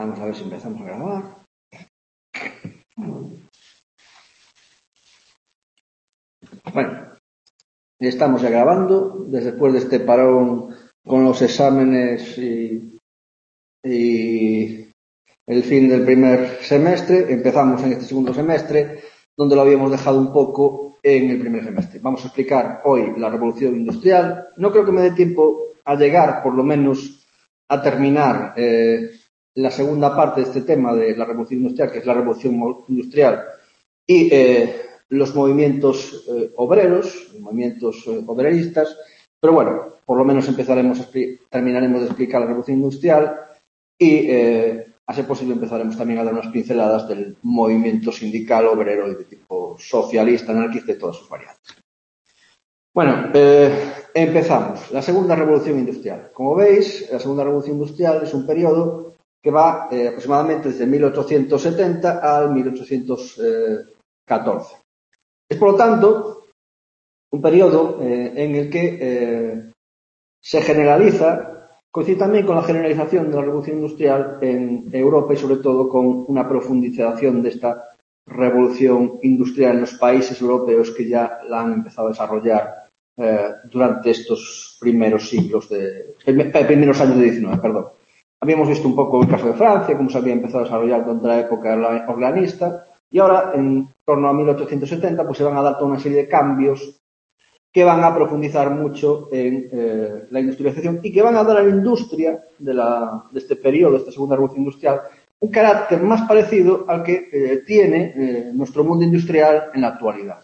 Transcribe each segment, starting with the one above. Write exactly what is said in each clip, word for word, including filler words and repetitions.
Vamos a ver si empezamos a grabar. Bueno, estamos ya grabando después de este parón con los exámenes y, y el fin del primer semestre. Empezamos en este segundo semestre, donde lo habíamos dejado un poco en el primer semestre. Vamos a explicar hoy la revolución industrial. No creo que me dé tiempo a llegar, por lo menos, a terminar eh, la segunda parte de este tema de la revolución industrial, que es la revolución industrial y eh, los movimientos eh, obreros, los movimientos eh, obreristas, pero bueno, por lo menos empezaremos a terminaremos de explicar la revolución industrial y, eh, a ser posible, empezaremos también a dar unas pinceladas del movimiento sindical obrero de tipo socialista, anarquista y todas sus variantes. Bueno, eh, empezamos. La segunda revolución industrial. Como veis, la segunda revolución industrial es un periodo que va eh, aproximadamente desde mil ochocientos setenta al mil ochocientos catorce. Es, por lo tanto, un periodo eh, en el que eh, se generaliza, coincide también con la generalización de la revolución industrial en Europa y, sobre todo, con una profundización de esta revolución industrial en los países europeos que ya la han empezado a desarrollar eh, durante estos primeros siglos, de, primeros años de diecinueve, perdón. Habíamos visto un poco el caso de Francia, cómo se había empezado a desarrollar durante la época orleanista, y ahora, en torno a mil ochocientos setenta, pues se van a dar toda una serie de cambios que van a profundizar mucho en eh, la industrialización y que van a dar a la industria de, la, de este periodo, de esta segunda revolución industrial, un carácter más parecido al que eh, tiene eh, nuestro mundo industrial en la actualidad.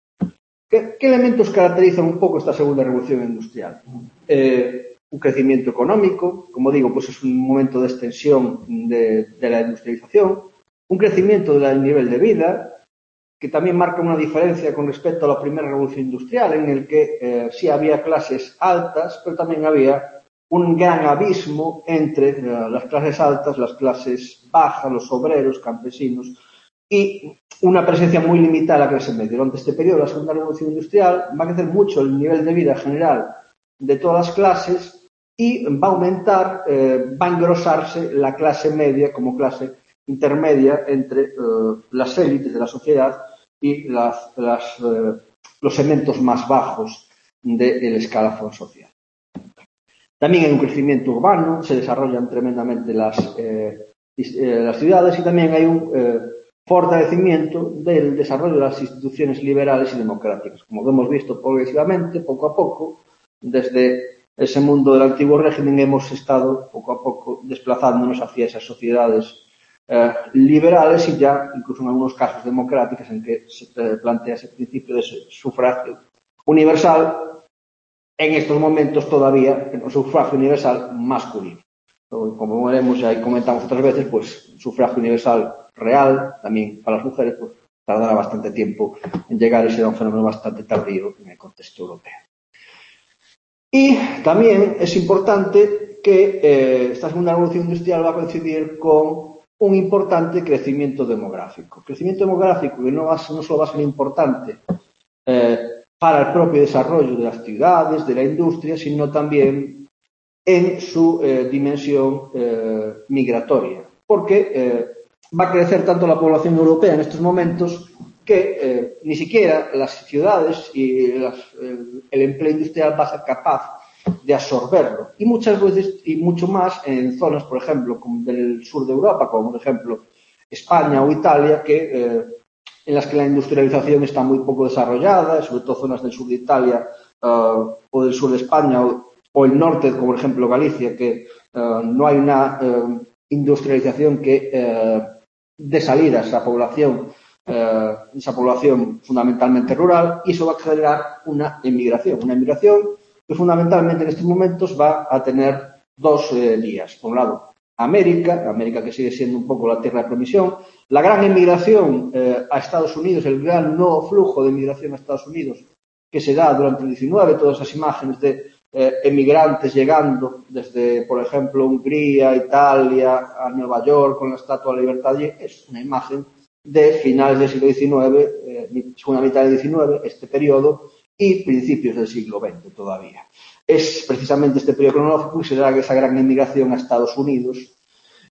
¿Qué, qué elementos caracterizan un poco esta segunda revolución industrial? Eh, un crecimiento económico, como digo, pues es un momento de extensión de, de la industrialización, un crecimiento del nivel de vida, que también marca una diferencia con respecto a la primera revolución industrial, en el que eh, sí había clases altas, pero también había un gran abismo entre eh, las clases altas, las clases bajas, los obreros, campesinos, y una presencia muy limitada de la clase media. Durante este periodo, la segunda revolución industrial, va a crecer mucho el nivel de vida general de todas las clases y va a aumentar, eh, va a engrosarse la clase media como clase intermedia entre uh, las élites de la sociedad y las, las, uh, los segmentos más bajos del escalafón social. También hay un crecimiento urbano, se desarrollan tremendamente las, eh, eh, las ciudades y también hay un eh, fortalecimiento del desarrollo de las instituciones liberales y democráticas. Como hemos visto progresivamente, poco a poco, desde ese mundo del antiguo régimen hemos estado poco a poco desplazándonos hacia esas sociedades Eh, liberales y ya, incluso en algunos casos, democráticas, en que se eh, plantea ese principio de sufragio universal, en estos momentos todavía un sufragio universal masculino. Como veremos ya y comentamos otras veces, pues sufragio universal real, también para las mujeres, pues tardará bastante tiempo en llegar y será un fenómeno bastante tardío en el contexto europeo. Y también es importante que eh, esta segunda revolución industrial va a coincidir con un importante crecimiento demográfico. Crecimiento demográfico que no, va, no solo va a ser importante eh, para el propio desarrollo de las ciudades, de la industria, sino también en su eh, dimensión eh, migratoria. Porque eh, va a crecer tanto la población europea en estos momentos que eh, ni siquiera las ciudades y las, el, el empleo industrial va a ser capaz de absorberlo. Y muchas veces, y mucho más en zonas, por ejemplo, como del sur de Europa, como por ejemplo España o Italia, que, eh, en las que la industrialización está muy poco desarrollada, sobre todo zonas del sur de Italia uh, o del sur de España o, o el norte, como por ejemplo Galicia, que uh, no hay una uh, industrialización que uh, dé salida a esa población, uh, esa población fundamentalmente rural, y eso va a generar una emigración, una emigración que fundamentalmente en estos momentos va a tener dos eh, vías. Por un lado, América, América que sigue siendo un poco la tierra de promisión, la gran emigración eh, a Estados Unidos, el gran nuevo flujo de emigración a Estados Unidos que se da durante el diecinueve, todas esas imágenes de eh, emigrantes llegando desde, por ejemplo, Hungría, Italia, a Nueva York con la Estatua de la Libertad, es una imagen de finales del siglo diecinueve, eh, segunda mitad del diecinueve, este periodo, y principios del siglo veinte todavía. Es precisamente este periodo cronológico y se da esa gran emigración a Estados Unidos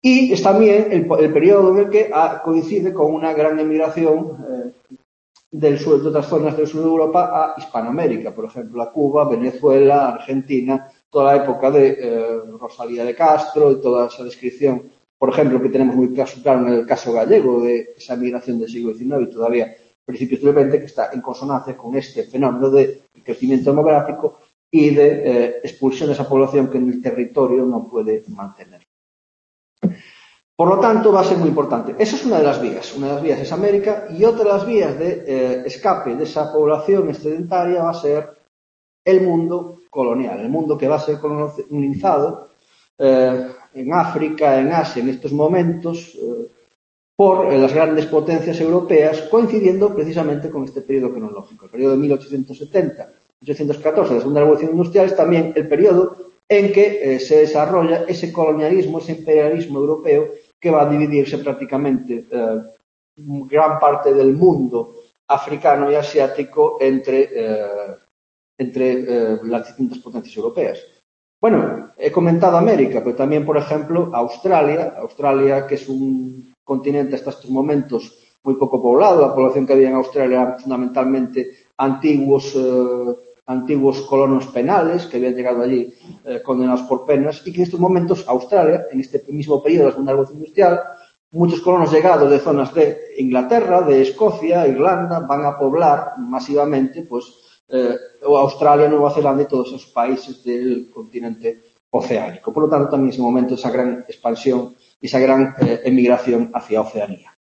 Y es también el, el periodo en el que a, coincide con una gran emigración eh, del sur, de otras zonas del sur de Europa a Hispanoamérica, por ejemplo, a Cuba, Venezuela, Argentina, toda la época de eh, Rosalía de Castro y toda esa descripción, por ejemplo, que tenemos muy claro en el caso gallego de esa migración del siglo diecinueve y todavía principios del veinte, que está en consonancia con este fenómeno de crecimiento demográfico y de eh, expulsión de esa población que en el territorio no puede mantener. Por lo tanto, va a ser muy importante. Esa es una de las vías. Una de las vías es América y otra de las vías de eh, escape de esa población excedentaria va a ser el mundo colonial, el mundo que va a ser colonizado eh, en África, en Asia, en estos momentos, eh, por eh, las grandes potencias europeas, coincidiendo precisamente con este periodo cronológico. El periodo de mil ochocientos setenta a mil ochocientos catorce, la Segunda Revolución Industrial, es también el periodo en que eh, se desarrolla ese colonialismo, ese imperialismo europeo que va a dividirse prácticamente eh, gran parte del mundo africano y asiático entre, eh, entre eh, las distintas potencias europeas. Bueno, he comentado América, pero también, por ejemplo, Australia, Australia que es un continente hasta estos momentos muy poco poblado, la población que había en Australia era fundamentalmente antiguos eh, antiguos colonos penales que habían llegado allí eh, condenados por penas y que en estos momentos Australia, en este mismo periodo de la Segunda Revolución Industrial, muchos colonos llegados de zonas de Inglaterra, de Escocia, Irlanda, van a poblar masivamente pues, eh, Australia, Nueva Zelanda y todos esos países del continente oceánico. Por lo tanto, también en ese momento esa gran expansión y esa gran eh, emigración hacia Oceanía.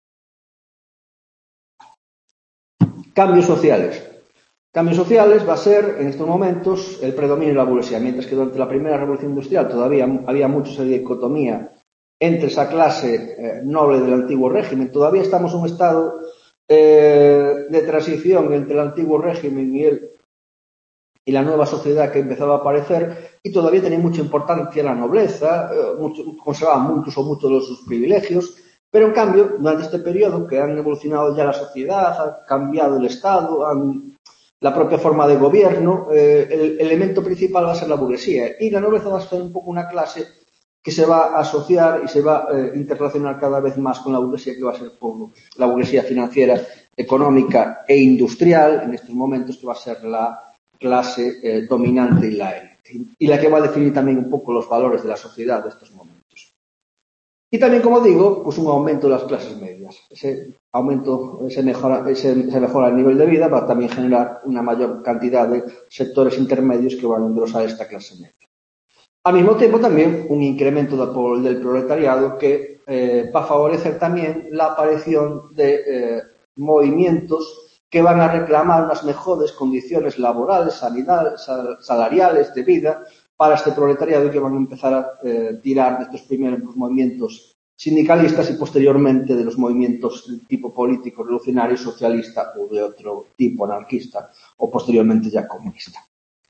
Cambios sociales. Cambios sociales va a ser, en estos momentos, el predominio de la burguesía, mientras que durante la primera revolución industrial todavía había mucha dicotomía entre esa clase eh, noble del antiguo régimen. Todavía estamos en un estado eh, de transición entre el antiguo régimen y, el, y la nueva sociedad que empezaba a aparecer y todavía tenía mucha importancia la nobleza, eh, mucho, conservaban muchos o muchos de sus privilegios, pero en cambio, durante este periodo que han evolucionado ya la sociedad, ha cambiado el Estado, han la propia forma de gobierno, eh, el elemento principal va a ser la burguesía y la nobleza va a ser un poco una clase que se va a asociar y se va a eh, interrelacionar cada vez más con la burguesía que va a ser como la burguesía financiera, económica e industrial en estos momentos, que va a ser la clase eh, dominante y la élite y la que va a definir también un poco los valores de la sociedad de estos momentos. Y también, como digo, pues un aumento de las clases medias. Ese aumento, ese mejora, ese, ese mejora el nivel de vida va a también generar una mayor cantidad de sectores intermedios que van a engrosar esta clase media. Al mismo tiempo, también un incremento de, del proletariado que eh, va a favorecer también la aparición de eh, movimientos que van a reclamar unas mejores condiciones laborales, sanidad, salariales, de vida, para este proletariado y que van a empezar a eh, tirar de estos primeros movimientos sindicalistas y posteriormente de los movimientos de tipo político, revolucionario, socialista o de otro tipo, anarquista o posteriormente ya comunista.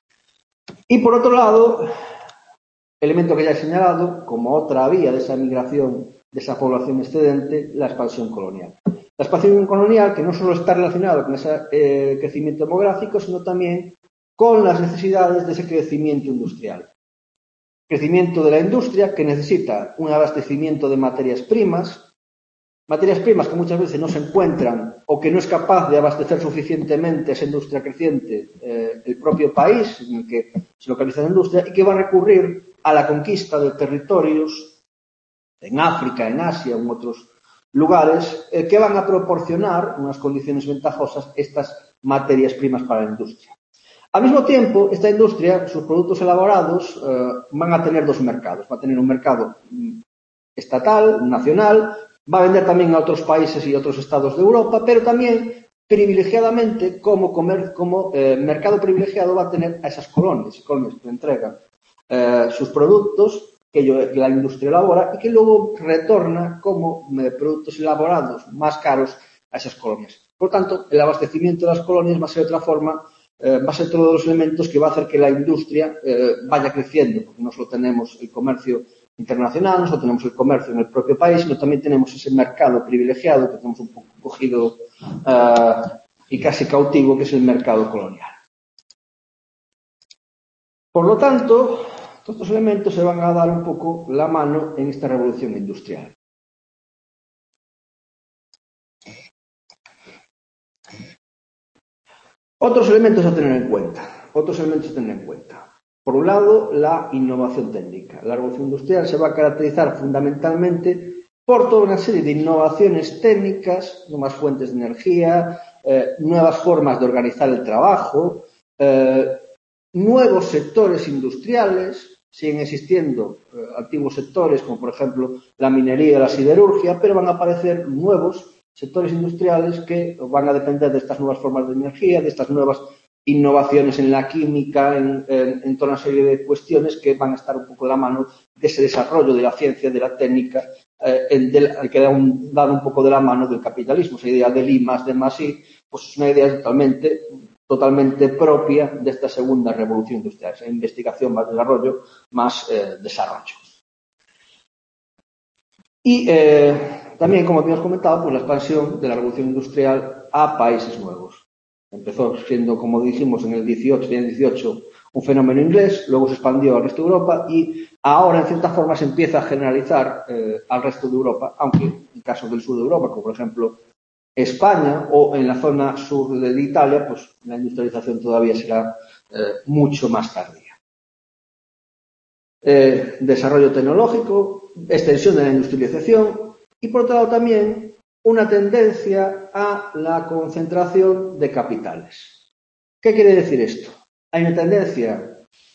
Y por otro lado, elemento que ya he señalado, como otra vía de esa migración de esa población excedente, la expansión colonial. La expansión colonial que no solo está relacionada con ese eh, crecimiento demográfico, sino también con las necesidades de ese crecimiento industrial. Crecimiento de la industria que necesita un abastecimiento de materias primas, materias primas que muchas veces no se encuentran o que no es capaz de abastecer suficientemente a esa industria creciente eh, el propio país en el que se localiza la industria y que va a recurrir a la conquista de territorios en África, en Asia o en otros lugares eh, que van a proporcionar unas condiciones ventajosas estas materias primas para la industria. Al mismo tiempo, esta industria, sus productos elaborados, eh, van a tener dos mercados. Va a tener un mercado estatal, nacional, va a vender también a otros países y otros estados de Europa, pero también privilegiadamente como, comer, como eh, mercado privilegiado va a tener a esas colonias, colonias que entregan eh, sus productos que, yo, que la industria elabora y que luego retorna como eh, productos elaborados más caros a esas colonias. Por tanto, el abastecimiento de las colonias va a ser otra forma Eh, va a ser todos los elementos que va a hacer que la industria eh, vaya creciendo, porque no solo tenemos el comercio internacional, no solo tenemos el comercio en el propio país, sino también tenemos ese mercado privilegiado que tenemos un poco cogido uh, y casi cautivo, que es el mercado colonial. Por lo tanto, Todos estos elementos se van a dar un poco la mano en esta revolución industrial. Otros elementos a tener en cuenta. Otros elementos a tener en cuenta. Por un lado, la innovación técnica. La revolución industrial se va a caracterizar fundamentalmente por toda una serie de innovaciones técnicas, nuevas fuentes de energía, eh, nuevas formas de organizar el trabajo, eh, nuevos sectores industriales. Siguen existiendo eh, antiguos sectores, como por ejemplo la minería y la siderurgia, pero van a aparecer nuevos sectores industriales que van a depender de estas nuevas formas de energía, de estas nuevas innovaciones en la química, en, en, en toda una serie de cuestiones que van a estar un poco de la mano de ese desarrollo de la ciencia, de la técnica, eh, en del, que da un, da un poco de la mano del capitalismo. Esa idea del I más D más I, pues es una idea totalmente, totalmente propia de esta segunda revolución industrial, esa investigación más desarrollo, más eh, desarrollo. Y eh, también, como habíamos comentado, pues la expansión de la revolución industrial a países nuevos. Empezó siendo, como dijimos, en el dieciocho, en el dieciocho, un fenómeno inglés, luego se expandió al resto de Europa y ahora, en cierta forma, se empieza a generalizar eh, al resto de Europa, aunque en casos del sur de Europa, como por ejemplo España o en la zona sur de Italia, pues la industrialización todavía será eh, mucho más tardía. Eh, desarrollo tecnológico, extensión de la industrialización y, por otro lado, también una tendencia a la concentración de capitales. ¿Qué quiere decir esto? Hay una tendencia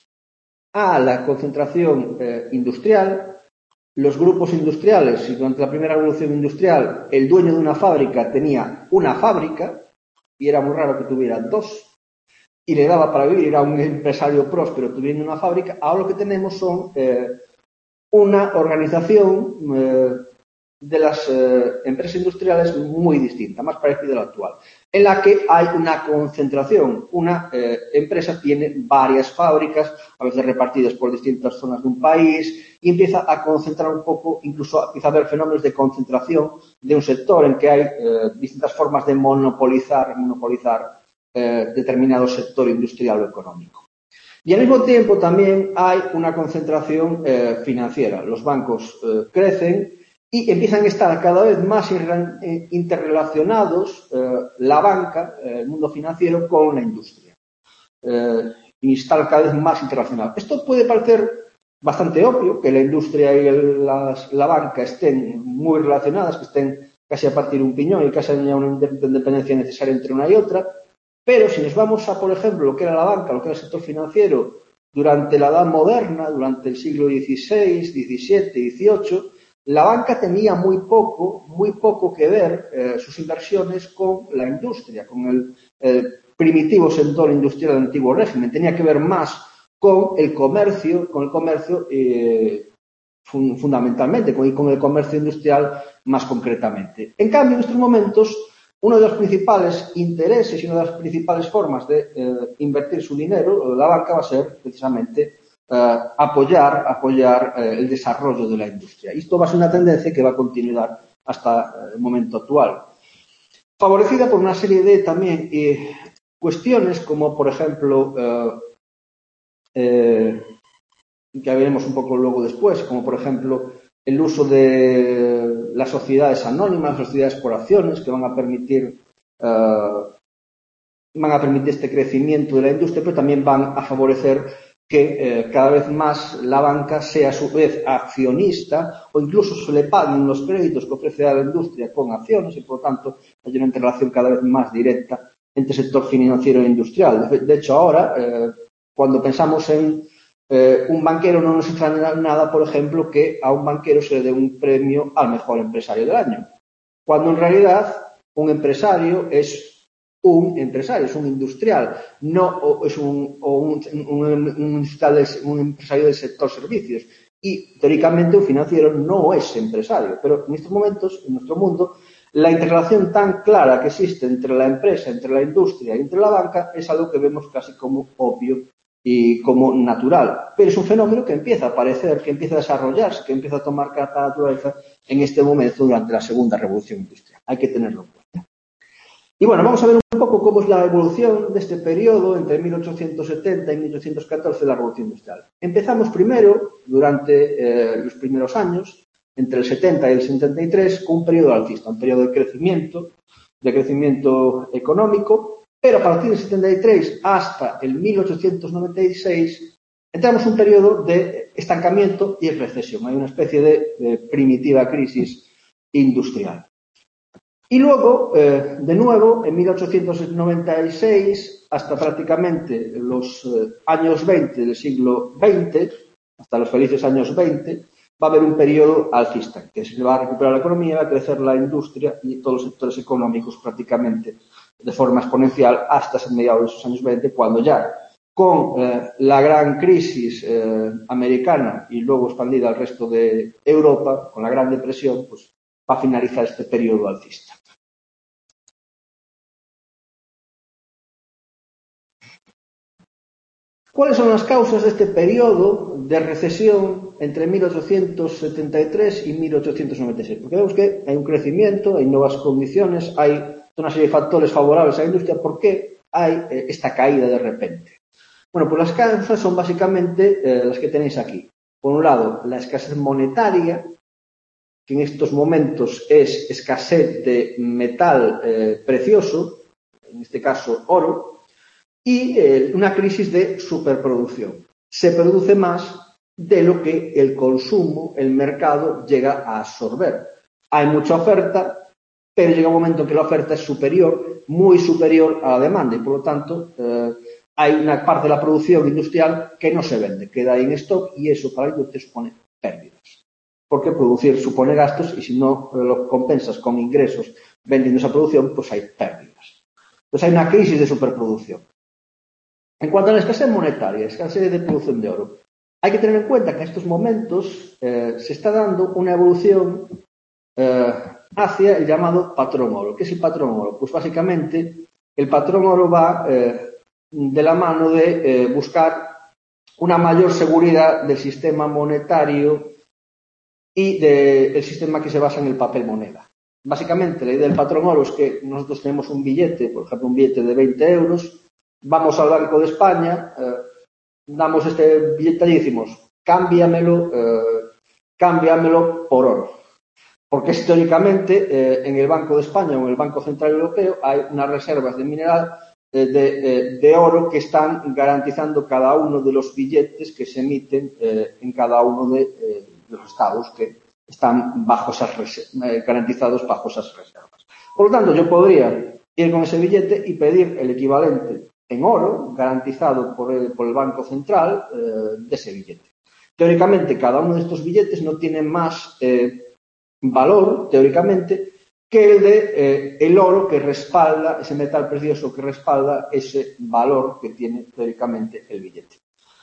a la concentración eh, industrial. Los grupos industriales, si durante la primera revolución industrial el dueño de una fábrica tenía una fábrica, y era muy raro que tuviera dos, y le daba para vivir, era un empresario próspero tuviendo una fábrica, ahora lo que tenemos son eh, una organización eh, de las eh, empresas industriales muy distinta, más parecida a la actual, en la que hay una concentración. Una eh, empresa tiene varias fábricas, a veces repartidas por distintas zonas de un país, y empieza a concentrar un poco, incluso empieza a haber fenómenos de concentración de un sector en que hay eh, distintas formas de monopolizar, monopolizar eh, determinado sector industrial o económico. Y al mismo tiempo también hay una concentración eh, financiera. Los bancos eh, crecen y empiezan a estar cada vez más interrelacionados eh, la banca, eh, el mundo financiero, con la industria. Eh, y está cada vez más interrelacionado. Esto puede parecer bastante obvio, que la industria y el, las, la banca estén muy relacionadas, que estén casi a partir de un piñón y casi haya una independencia necesaria entre una y otra, pero si nos vamos a, por ejemplo, lo que era la banca, lo que era el sector financiero durante la Edad Moderna, durante el siglo dieciséis, diecisiete, dieciocho, la banca tenía muy poco, muy poco que ver eh, sus inversiones con la industria, con el eh, primitivo sector industrial del antiguo régimen. Tenía que ver más con el comercio, con el comercio eh, fun fundamentalmente, con, con el comercio industrial más concretamente. En cambio, en estos momentos, uno de los principales intereses y una de las principales formas de eh, invertir su dinero, la banca, va a ser precisamente Uh, apoyar, apoyar uh, el desarrollo de la industria. Y esto va a ser una tendencia que va a continuar hasta el momento actual. Favorecida por una serie de también eh, cuestiones como, por ejemplo, uh, eh, que veremos un poco luego después, como por ejemplo el uso de las sociedades anónimas, las sociedades por acciones, que van a permitir uh, van a permitir este crecimiento de la industria, pero también van a favorecer que eh, cada vez más la banca sea a su vez accionista o incluso se le paguen los créditos que ofrece a la industria con acciones y por lo tanto hay una interrelación cada vez más directa entre el sector financiero e industrial. De, de hecho ahora, eh, cuando pensamos en eh, un banquero no nos extraña nada, por ejemplo, que a un banquero se le dé un premio al mejor empresario del año, cuando en realidad un empresario es un empresario, es un industrial, no o es un, o un, un, un, un empresario del sector servicios. Y, teóricamente, un financiero no es empresario. Pero en estos momentos, en nuestro mundo, la interrelación tan clara que existe entre la empresa, entre la industria y entre la banca es algo que vemos casi como obvio y como natural. Pero es un fenómeno que empieza a aparecer, que empieza a desarrollarse, que empieza a tomar carta naturaleza en este momento durante la segunda revolución industrial. Hay que tenerlo en cuenta. Y bueno, vamos a ver un poco cómo es la evolución de este periodo entre mil ochocientos setenta y mil ochocientos catorce de la Revolución Industrial. Empezamos primero, durante eh, los primeros años, entre el setenta y el setenta y tres, con un periodo alcista, un periodo de crecimiento, de crecimiento económico, pero a partir del setenta y tres hasta el mil ochocientos noventa y seis entramos en un periodo de estancamiento y recesión. Hay una especie de, de primitiva crisis industrial. Y luego, eh, de nuevo, en mil ochocientos noventa y seis, hasta prácticamente los eh, años veinte del siglo veinte, hasta los felices años veinte, va a haber un periodo alcista, que se va a recuperar la economía, va a crecer la industria y todos los sectores económicos prácticamente de forma exponencial hasta mediados de esos años veinte, cuando ya, con eh, la gran crisis eh, americana y luego expandida al resto de Europa, con la Gran Depresión, pues va a finalizar este periodo alcista. ¿Cuáles son las causas de este periodo de recesión entre mil ochocientos setenta y tres y mil ochocientos noventa y seis? Porque vemos que hay un crecimiento, hay nuevas condiciones, hay una serie de factores favorables a la industria. ¿Por qué hay eh, esta caída de repente? Bueno, pues las causas son básicamente eh, las que tenéis aquí. Por un lado, la escasez monetaria, que en estos momentos es escasez de metal eh, precioso, en este caso oro, y eh, una crisis de superproducción. Se produce más de lo que el consumo, el mercado, llega a absorber. Hay mucha oferta, pero llega un momento en que la oferta es superior, muy superior a la demanda, y por lo tanto eh, hay una parte de la producción industrial que no se vende, queda ahí en stock, y eso para la industria supone pérdidas. Porque producir supone gastos, y si no eh, lo compensas con ingresos vendiendo esa producción, pues hay pérdidas. Entonces hay una crisis de superproducción. En cuanto a la escasez monetaria, escasez de producción de oro, hay que tener en cuenta que en estos momentos eh, se está dando una evolución eh, hacia el llamado patrón oro. ¿Qué es el patrón oro? Pues básicamente el patrón oro va eh, de la mano de eh, buscar una mayor seguridad del sistema monetario y del sistema que se basa en el papel moneda. Básicamente la idea del patrón oro es que nosotros tenemos un billete, por ejemplo un billete de veinte euros, vamos al Banco de España, eh, damos este billete y decimos, cámbiamelo, eh, cámbiamelo por oro. Porque históricamente eh, en el Banco de España o en el Banco Central Europeo hay unas reservas de mineral eh, de, eh, de oro que están garantizando cada uno de los billetes que se emiten eh, en cada uno de, eh, de los estados que están bajo esas reservas, eh, garantizados bajo esas reservas. Por lo tanto, yo podría ir con ese billete y pedir el equivalente en oro, garantizado por el, por el Banco Central, eh, de ese billete. Teóricamente, cada uno de estos billetes no tiene más eh, valor, teóricamente, que el de eh, el oro que respalda, ese metal precioso que respalda ese valor que tiene teóricamente el billete.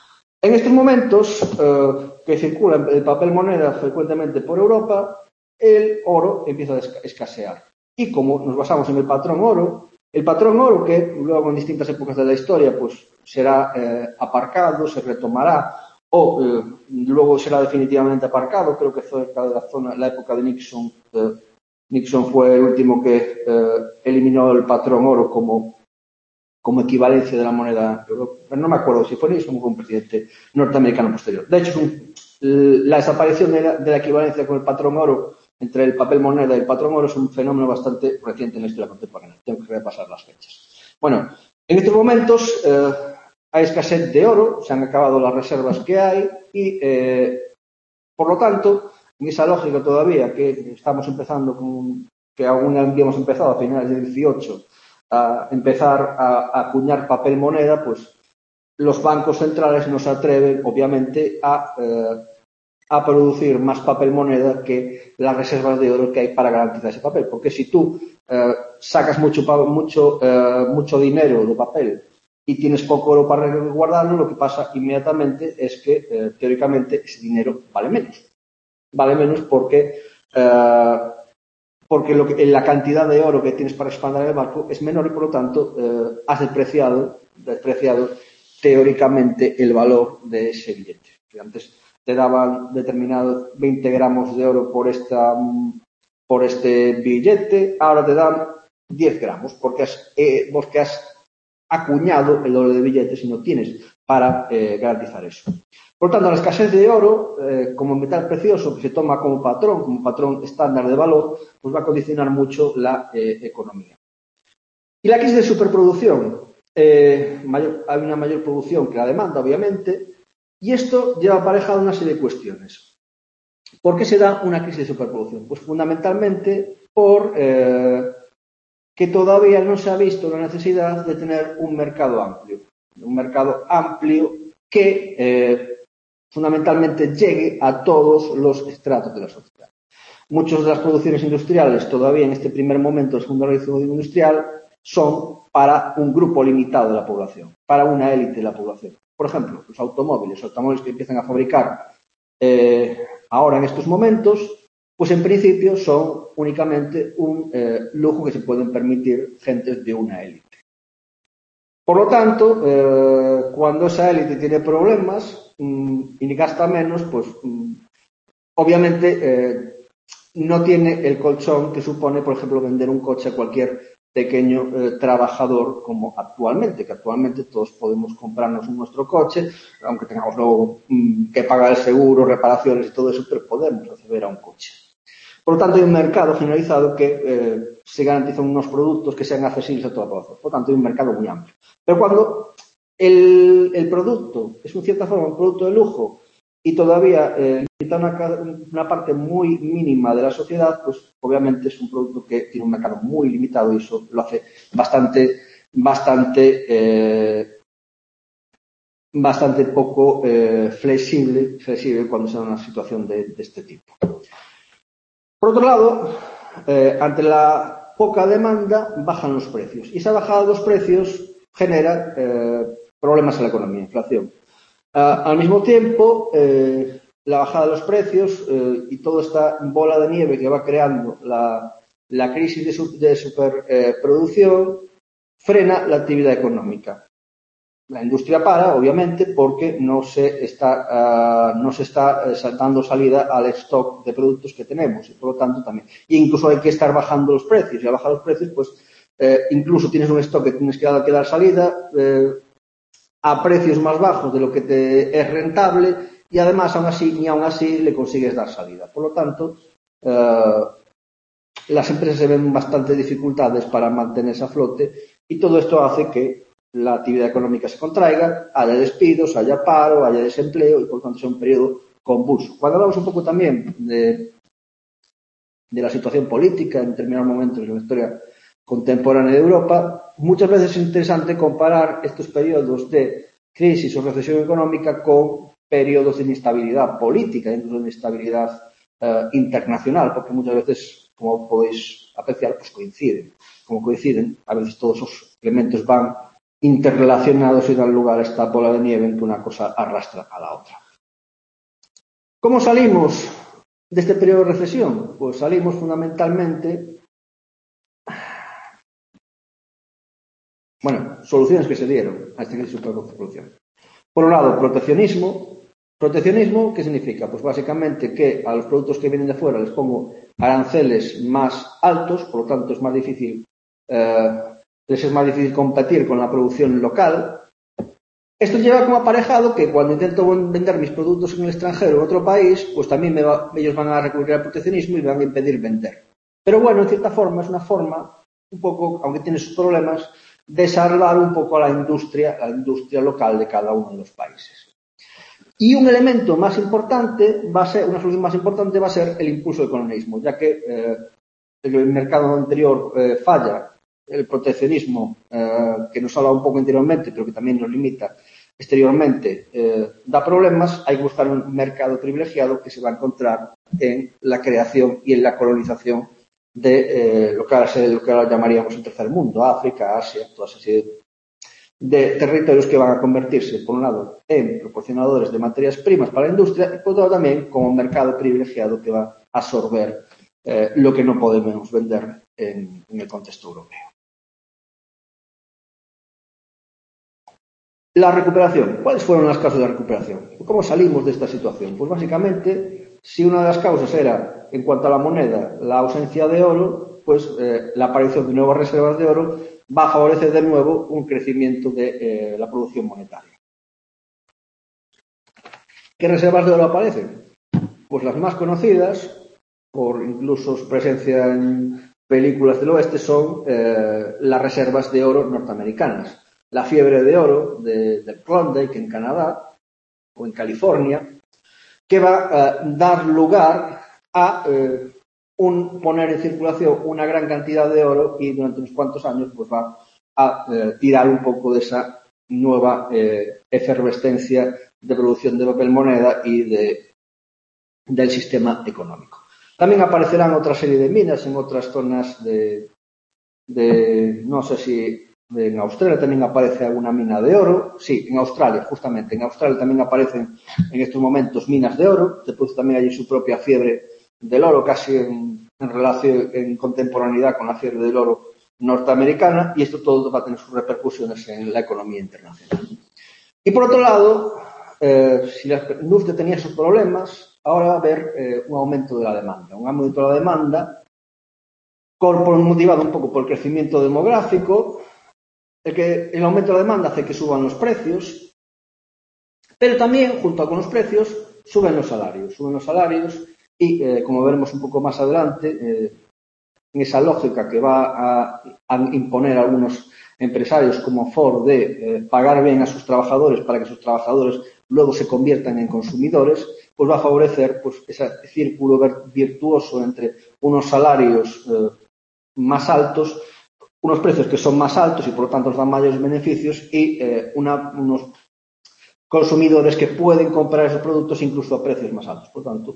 En estos momentos, eh, que circula el papel moneda frecuentemente por Europa, el oro empieza a escasear. Y como nos basamos en el patrón oro, el patrón oro, que luego en distintas épocas de la historia pues será eh, aparcado, se retomará o eh, luego será definitivamente aparcado, creo que cerca de la zona, la época de Nixon, eh, Nixon fue el último que eh, eliminó el patrón oro como, como equivalencia de la moneda europea. Pero no me acuerdo si fue Nixon o fue un presidente norteamericano posterior. De hecho, es un, la desaparición de la, de la equivalencia con el patrón oro entre el papel moneda y el patrón oro es un fenómeno bastante reciente en la historia contemporánea. Tengo que repasar las fechas. Bueno, en estos momentos eh, hay escasez de oro, se han acabado las reservas que hay y, eh, por lo tanto, en esa lógica todavía que estamos empezando con, que aún habíamos empezado a finales del dieciocho a empezar a, a acuñar papel moneda, pues los bancos centrales no se atreven, obviamente, a eh, a producir más papel moneda que las reservas de oro que hay para garantizar ese papel. Porque si tú eh, sacas mucho, mucho, eh, mucho dinero de papel y tienes poco oro para guardarlo, lo que pasa inmediatamente es que, eh, teóricamente, ese dinero vale menos. Vale menos porque, eh, porque lo que, la cantidad de oro que tienes para expandar el banco es menor y, por lo tanto, eh, has depreciado, depreciado teóricamente el valor de ese billete. Que antes te daban determinados veinte gramos de oro por esta por este billete, ahora te dan diez gramos, porque has, eh, vos que has acuñado el doble de billetes y no tienes para eh, garantizar eso. Por tanto, la escasez de oro, eh, como metal precioso, que se toma como patrón, como patrón estándar de valor, pues va a condicionar mucho la eh, economía. Y la crisis de superproducción. Eh, mayor, hay una mayor producción que la demanda, obviamente, y esto lleva aparejado una serie de cuestiones. ¿Por qué se da una crisis de superproducción? Pues fundamentalmente por eh, que todavía no se ha visto la necesidad de tener un mercado amplio. Un mercado amplio que eh, fundamentalmente llegue a todos los estratos de la sociedad. Muchas de las producciones industriales todavía en este primer momento del segundo revolución industrial son para un grupo limitado de la población, para una élite de la población. Por ejemplo, los automóviles, los automóviles que empiezan a fabricar eh, ahora en estos momentos, pues en principio son únicamente un eh, lujo que se pueden permitir gentes de una élite. Por lo tanto, eh, cuando esa élite tiene problemas mmm, y gasta menos, pues mmm, obviamente eh, no tiene el colchón que supone, por ejemplo, vender un coche a cualquier pequeño eh, trabajador como actualmente, que actualmente todos podemos comprarnos nuestro coche, aunque tengamos luego mmm, que pagar el seguro, reparaciones y todo eso, pero podemos acceder a un coche. Por lo tanto, hay un mercado generalizado que eh, se garantizan unos productos que sean accesibles a toda la población. Por lo tanto, hay un mercado muy amplio. Pero cuando el, el producto es, en cierta forma, un producto de lujo y todavía eh, una, una parte muy mínima de la sociedad, pues obviamente es un producto que tiene un mercado muy limitado y eso lo hace bastante, bastante, eh, bastante poco eh, flexible, flexible cuando se da una situación de, de este tipo. Por otro lado, eh, ante la poca demanda, bajan los precios. Y esa bajada de los precios genera eh, problemas en la economía, inflación. Uh, al mismo tiempo, eh, la bajada de los precios eh, y toda esta bola de nieve que va creando la, la crisis de, su, de superproducción eh, frena la actividad económica. La industria para, obviamente, porque no se está, uh, no se está uh, dando salida al stock de productos que tenemos y, por lo tanto, también. Y incluso hay que estar bajando los precios. Y al bajar los precios, pues, eh, incluso tienes un stock que tienes que dar, que dar salida eh, a precios más bajos de lo que te es rentable y, además, aún así, ni aún así le consigues dar salida. Por lo tanto, eh, las empresas se ven bastante dificultades para mantenerse a flote y todo esto hace que la actividad económica se contraiga, haya despidos, haya paro, haya desempleo y, por lo tanto, sea un periodo convulso. Cuando hablamos un poco también de, de la situación política en determinados momentos de la historia contemporánea de Europa, muchas veces es interesante comparar estos periodos de crisis o recesión económica con periodos de inestabilidad política, incluso de inestabilidad eh, internacional, porque muchas veces, como podéis apreciar, pues coinciden. Como coinciden, a veces todos esos elementos van interrelacionados y dan lugar a esta bola de nieve en que una cosa arrastra a la otra. ¿Cómo salimos de este periodo de recesión? Pues salimos fundamentalmente, bueno, soluciones que se dieron a esta crisis de superproducción. Por un lado, proteccionismo. ¿Proteccionismo qué significa? Pues básicamente que a los productos que vienen de fuera les pongo aranceles más altos, por lo tanto es más difícil, eh, les es más difícil competir con la producción local. Esto lleva como aparejado que cuando intento vender mis productos en el extranjero, en otro país, pues también me va, ellos van a recurrir al proteccionismo y me van a impedir vender. Pero bueno, en cierta forma es una forma, un poco, aunque tiene sus problemas, de salvar un poco a la industria, a la industria local de cada uno de los países. Y un elemento más importante va a ser, una solución más importante va a ser el impulso del colonialismo, ya que eh, el mercado anterior eh, falla, el proteccionismo, eh, que nos habla un poco anteriormente, pero que también nos limita exteriormente, eh, da problemas, hay que buscar un mercado privilegiado que se va a encontrar en la creación y en la colonización de eh, lo, que ahora, lo que ahora llamaríamos el tercer mundo, África, Asia, toda esa serie de territorios que van a convertirse, por un lado, en proporcionadores de materias primas para la industria y, por otro lado, también como un mercado privilegiado que va a absorber eh, lo que no podemos vender en, en el contexto europeo. La recuperación. ¿Cuáles fueron las causas de la recuperación? ¿Cómo salimos de esta situación? Pues básicamente, si una de las causas era, en cuanto a la moneda, la ausencia de oro, pues eh, la aparición de nuevas reservas de oro va a favorecer de nuevo un crecimiento de eh, la producción monetaria. ¿Qué reservas de oro aparecen? Pues las más conocidas, por incluso su presencia en películas del oeste, son eh, las reservas de oro norteamericanas. La fiebre de oro de, de Klondike en Canadá o en California, que va a dar lugar a eh, un, poner en circulación una gran cantidad de oro y durante unos cuantos años pues va a eh, tirar un poco de esa nueva eh, efervescencia de producción de papel moneda y de, del sistema económico. También aparecerán otra serie de minas en otras zonas de, de no sé si en Australia también aparece alguna mina de oro. Sí, en Australia, justamente. En Australia también aparecen en estos momentos minas de oro. Se produce también allí su propia fiebre del oro, casi en, en relación, en contemporaneidad con la fiebre del oro norteamericana, y esto todo va a tener sus repercusiones en la economía internacional. Y por otro lado, eh, si la industria tenía esos problemas, ahora va a haber eh, un aumento de la demanda. Un aumento de la demanda motivado un poco por el crecimiento demográfico. El, que, el aumento de la demanda hace que suban los precios, pero también, junto con los precios, suben los salarios. Suben los salarios y, eh, como veremos un poco más adelante, eh, en esa lógica que va a, a imponer algunos empresarios como Ford de eh, pagar bien a sus trabajadores para que sus trabajadores luego se conviertan en consumidores, pues va a favorecer pues, ese círculo virtuoso entre unos salarios eh, más altos, unos precios que son más altos y por lo tanto nos dan mayores beneficios y eh, una, unos consumidores que pueden comprar esos productos incluso a precios más altos. Por lo tanto,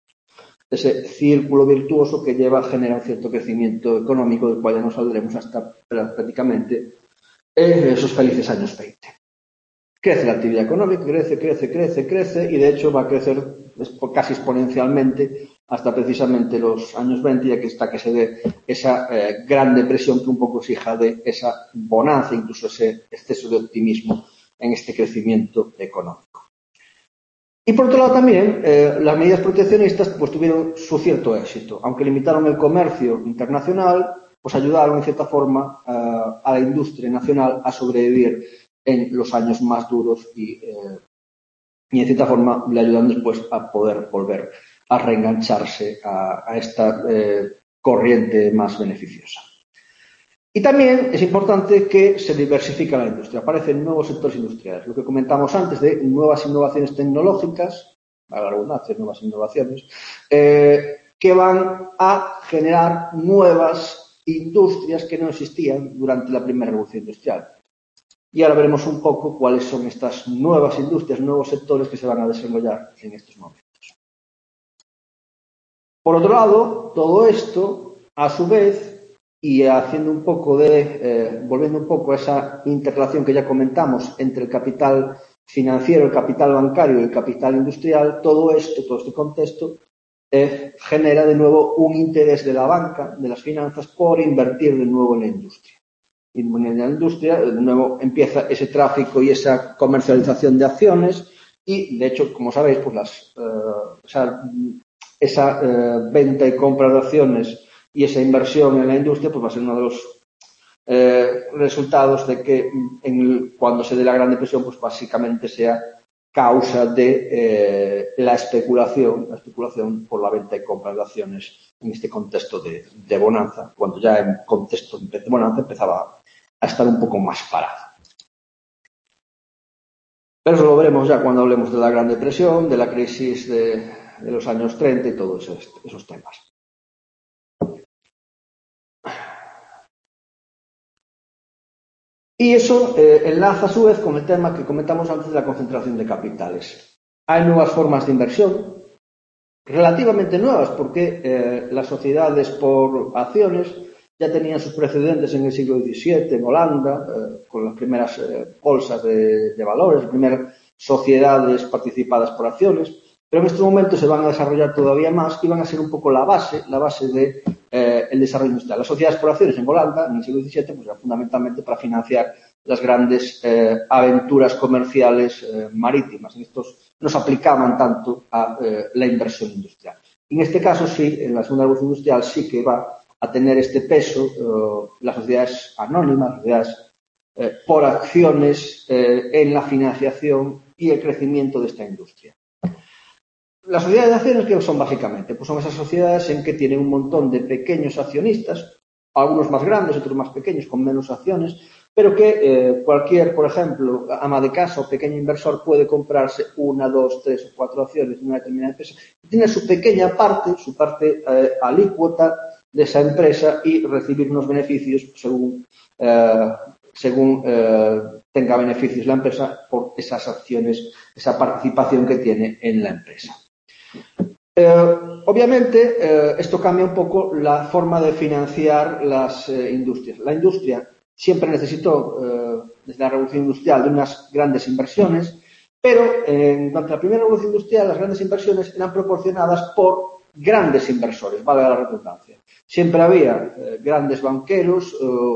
ese círculo virtuoso que lleva a generar cierto crecimiento económico del cual ya no saldremos hasta prácticamente eh, esos felices años veinte. Crece la actividad económica, crece, crece, crece, crece y de hecho va a crecer casi exponencialmente hasta precisamente los años veinte, ya que está que se dé esa eh, gran depresión que un poco se hija de esa bonanza, incluso ese exceso de optimismo en este crecimiento económico. Y por otro lado también, eh, las medidas proteccionistas pues tuvieron su cierto éxito. Aunque limitaron el comercio internacional, pues ayudaron en cierta forma uh, a la industria nacional a sobrevivir en los años más duros y, eh, y en cierta forma le ayudan después a poder volver a reengancharse a, a esta eh, corriente más beneficiosa. Y también es importante que se diversifique la industria. Aparecen nuevos sectores industriales. Lo que comentamos antes de nuevas innovaciones tecnológicas, a la redundancia, nuevas innovaciones, eh, que van a generar nuevas industrias que no existían durante la primera revolución industrial. Y ahora veremos un poco cuáles son estas nuevas industrias, nuevos sectores que se van a desarrollar en estos momentos. Por otro lado, todo esto, a su vez, y haciendo un poco de, eh, volviendo un poco a esa interrelación que ya comentamos entre el capital financiero, el capital bancario y el capital industrial, todo esto, todo este contexto, eh, genera de nuevo un interés de la banca, de las finanzas, por invertir de nuevo en la industria. Y en la industria, de nuevo, empieza ese tráfico y esa comercialización de acciones y, de hecho, como sabéis, pues las, eh, esa, esa eh, venta y compra de acciones y esa inversión en la industria pues va a ser uno de los eh, resultados de que en el, cuando se dé la Gran Depresión pues básicamente sea causa de eh, la especulación, la especulación por la venta y compra de acciones en este contexto de, de bonanza, cuando ya en contexto de bonanza empezaba a estar un poco más parado. Pero eso lo veremos ya cuando hablemos de la Gran Depresión, de la crisis de, de los años treinta y todos esos, esos temas. Y eso eh, enlaza a su vez con el tema que comentamos antes de la concentración de capitales. Hay nuevas formas de inversión, relativamente nuevas, porque eh, las sociedades por acciones ya tenían sus precedentes en el siglo diecisiete en Holanda, eh, con las primeras eh, bolsas de, de valores, las primeras sociedades participadas por acciones, pero en estos momentos se van a desarrollar todavía más y van a ser un poco la base, la base de eh, el desarrollo industrial. Las sociedades por acciones en Holanda, en el siglo diecisiete, pues eran fundamentalmente para financiar las grandes eh, aventuras comerciales eh, marítimas. Y estos no se aplicaban tanto a eh, la inversión industrial. En este caso sí, en la segunda revolución industrial sí que va a tener este peso eh, las sociedades anónimas, las sociedades eh, por acciones eh, en la financiación y el crecimiento de esta industria. Las sociedades de acciones, ¿qué son básicamente? Pues son esas sociedades en que tienen un montón de pequeños accionistas, algunos más grandes, otros más pequeños, con menos acciones, pero que eh, cualquier, por ejemplo, ama de casa o pequeño inversor puede comprarse una, dos, tres o cuatro acciones de una determinada empresa y tener su pequeña parte, su parte eh, alícuota de esa empresa y recibir unos beneficios según, eh, según eh, tenga beneficios la empresa por esas acciones, esa participación que tiene en la empresa. Eh, obviamente, eh, esto cambia un poco la forma de financiar las eh, industrias. La industria siempre necesitó, eh, desde la revolución industrial, de unas grandes inversiones, pero eh, durante la primera revolución industrial las grandes inversiones eran proporcionadas por grandes inversores, valga la redundancia. Siempre había eh, grandes banqueros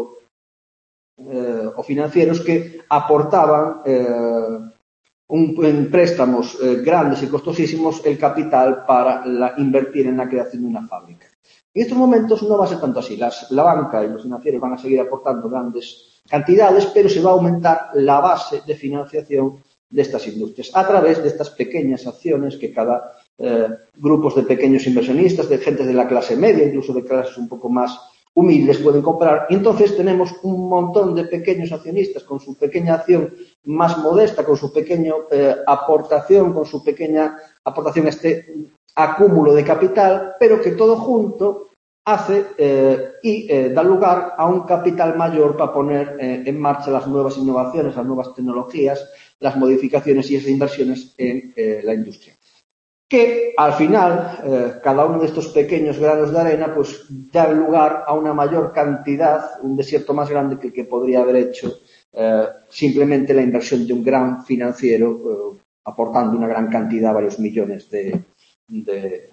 eh, eh, o financieros que aportaban eh, Un, en préstamos eh, grandes y costosísimos el capital para la, invertir en la creación de una fábrica. En estos momentos no va a ser tanto así. Las, la banca y los financieros van a seguir aportando grandes cantidades, pero se va a aumentar la base de financiación de estas industrias a través de estas pequeñas acciones que cada eh, grupos de pequeños inversionistas, de gente de la clase media, incluso de clases un poco más humildes pueden comprar, y entonces tenemos un montón de pequeños accionistas con su pequeña acción más modesta, con su pequeña eh, aportación, con su pequeña aportación a este acúmulo de capital, pero que todo junto hace eh, y eh, da lugar a un capital mayor para poner eh, en marcha las nuevas innovaciones, las nuevas tecnologías, las modificaciones y esas inversiones en eh, la industria. Que al final, eh, cada uno de estos pequeños granos de arena, pues da lugar a una mayor cantidad, un desierto más grande que el que podría haber hecho eh, simplemente la inversión de un gran financiero, eh, aportando una gran cantidad, varios millones de, de,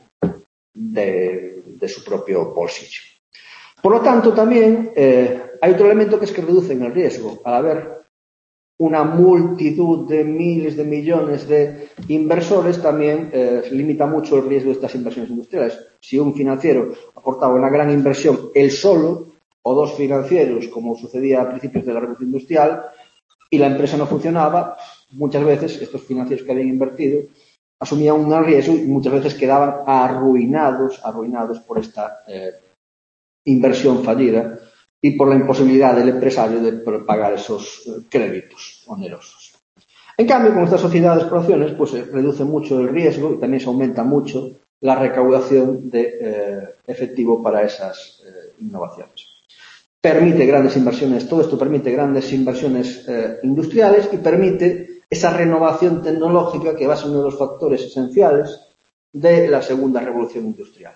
de, de su propio bolsillo. Por lo tanto, también eh, hay otro elemento que es que reducen el riesgo. Al haber una multitud de miles de millones de inversores, también eh, se limita mucho el riesgo de estas inversiones industriales. Si un financiero aportaba una gran inversión él solo, o dos financieros, como sucedía a principios de la revolución industrial, y la empresa no funcionaba, muchas veces estos financieros que habían invertido asumían un riesgo y muchas veces quedaban arruinados, arruinados por esta eh, inversión fallida y por la imposibilidad del empresario de pagar esos créditos onerosos. En cambio, con estas sociedades por acciones, pues se reduce mucho el riesgo y también se aumenta mucho la recaudación de eh, efectivo para esas eh, innovaciones. Permite grandes inversiones, todo esto permite grandes inversiones eh, industriales y permite esa renovación tecnológica que va a ser uno de los factores esenciales de la segunda revolución industrial.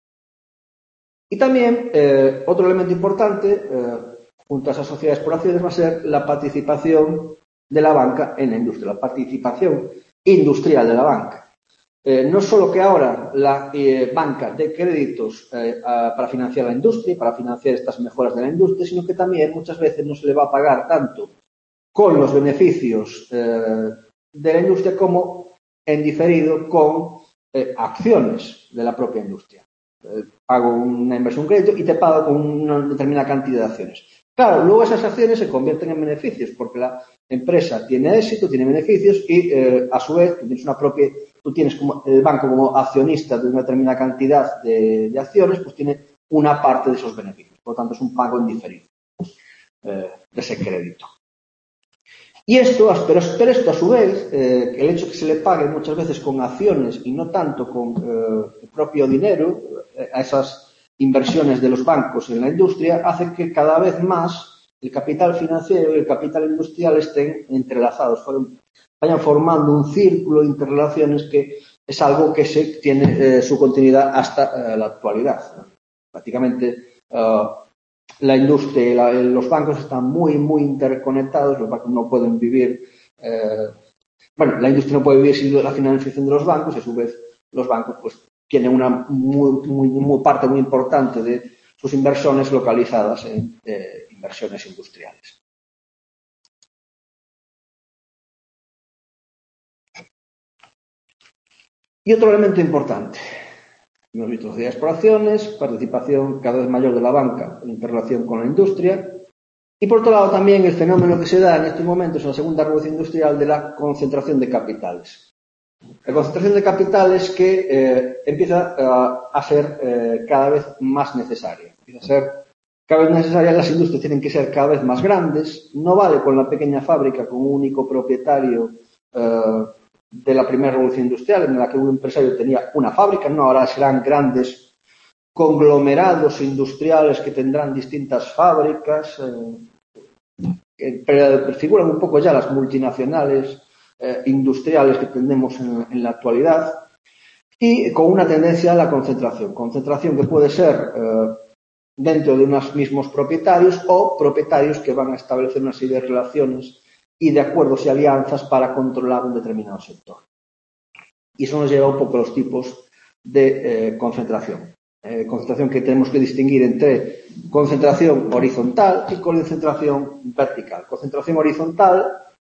Y también, eh, otro elemento importante, eh, junto a esas sociedades por acciones, va a ser la participación de la banca en la industria, la participación industrial de la banca. Eh, no solo que ahora la eh, banca dé créditos eh, a, para financiar la industria, para financiar estas mejoras de la industria, sino que también muchas veces no se le va a pagar tanto con los beneficios eh, de la industria como en diferido con eh, acciones de la propia industria. Hago una inversión, un crédito y te pago con una determinada cantidad de acciones. Claro, luego esas acciones se convierten en beneficios porque la empresa tiene éxito, tiene beneficios y eh, a su vez tú tienes una propia, tú tienes como el banco como accionista de una determinada cantidad de, de acciones, pues tiene una parte de esos beneficios. Por lo tanto, es un pago en diferido eh, de ese crédito. Y esto, pero, pero esto a su vez, eh, el hecho de que se le pague muchas veces con acciones y no tanto con eh, el propio dinero, eh, a esas inversiones de los bancos en la industria, hace que cada vez más el capital financiero y el capital industrial estén entrelazados, vayan formando un círculo de interrelaciones que es algo que se tiene eh, su continuidad hasta eh, la actualidad. Prácticamente uh, la industria y la, los bancos están muy, muy interconectados, los bancos no pueden vivir, eh, bueno, la industria no puede vivir sin la financiación de los bancos y a su vez los bancos pues tienen una muy, muy, muy parte muy importante de sus inversiones localizadas en eh, inversiones industriales. Y otro elemento importante, hemos visto sociedades por acciones, participación cada vez mayor de la banca en interrelación con la industria, y por otro lado también el fenómeno que se da en estos momentos en la segunda revolución industrial de la concentración de capitales. La concentración de capitales que eh, empieza a, a ser eh, cada vez más necesaria. Empieza a ser cada vez necesaria, las industrias tienen que ser cada vez más grandes. No vale con la pequeña fábrica, con un único propietario eh, de la primera revolución industrial, en la que un empresario tenía una fábrica, no, ahora serán grandes conglomerados industriales que tendrán distintas fábricas, eh, que prefiguran un poco ya las multinacionales eh, industriales que tenemos en, en la actualidad, y con una tendencia a la concentración. Concentración que puede ser eh, dentro de unos mismos propietarios o propietarios que van a establecer una serie de relaciones y de acuerdos y alianzas para controlar un determinado sector. Y eso nos lleva un poco a los tipos de eh, concentración. Eh, concentración que tenemos que distinguir entre concentración horizontal y concentración vertical. Concentración horizontal,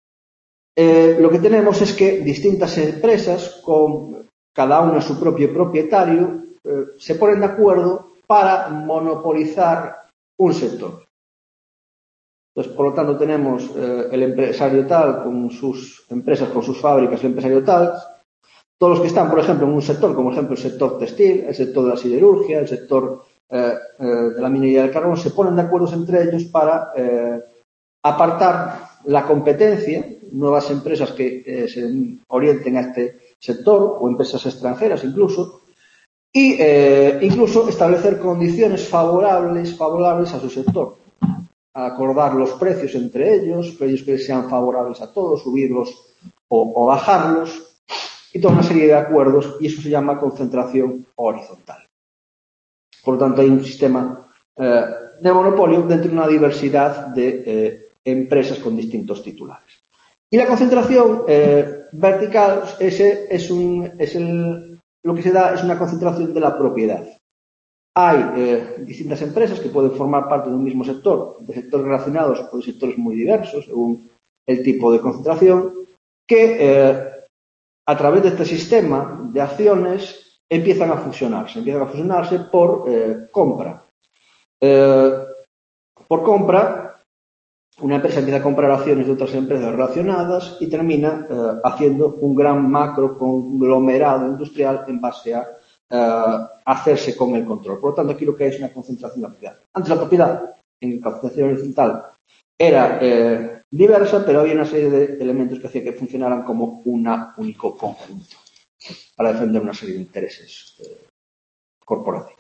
eh, lo que tenemos es que distintas empresas, con cada una su propio propietario, eh, se ponen de acuerdo para monopolizar un sector. Entonces, por lo tanto, tenemos eh, el empresario tal con sus empresas, con sus fábricas, el empresario tal. Todos los que están, por ejemplo, en un sector, como ejemplo el sector textil, el sector de la siderurgia, el sector eh, eh, de la minería del carbón, se ponen de acuerdo entre ellos para eh, apartar la competencia, nuevas empresas que eh, se orienten a este sector o empresas extranjeras incluso, y eh, incluso establecer condiciones favorables, favorables a su sector. Acordar los precios entre ellos, precios que sean favorables a todos, subirlos o, o bajarlos, y toda una serie de acuerdos, y eso se llama concentración horizontal. Por lo tanto, hay un sistema eh, de monopolio dentro de una diversidad de eh, empresas con distintos titulares. Y la concentración eh, vertical ese es, un, es el, lo que se da es una concentración de la propiedad. Hay eh, distintas empresas que pueden formar parte de un mismo sector, de sectores relacionados o de sectores muy diversos, según el tipo de concentración, que eh, a través de este sistema de acciones empiezan a fusionarse, empiezan a fusionarse por eh, compra. Eh, por compra, una empresa empieza a comprar acciones de otras empresas relacionadas y termina eh, haciendo un gran macro conglomerado industrial en base a Uh, hacerse con el control. Por lo tanto, aquí lo que hay es una concentración de la propiedad. Antes la propiedad, en concentración horizontal, era eh, diversa, pero había una serie de elementos que hacían que funcionaran como un único conjunto para defender una serie de intereses eh, corporativos.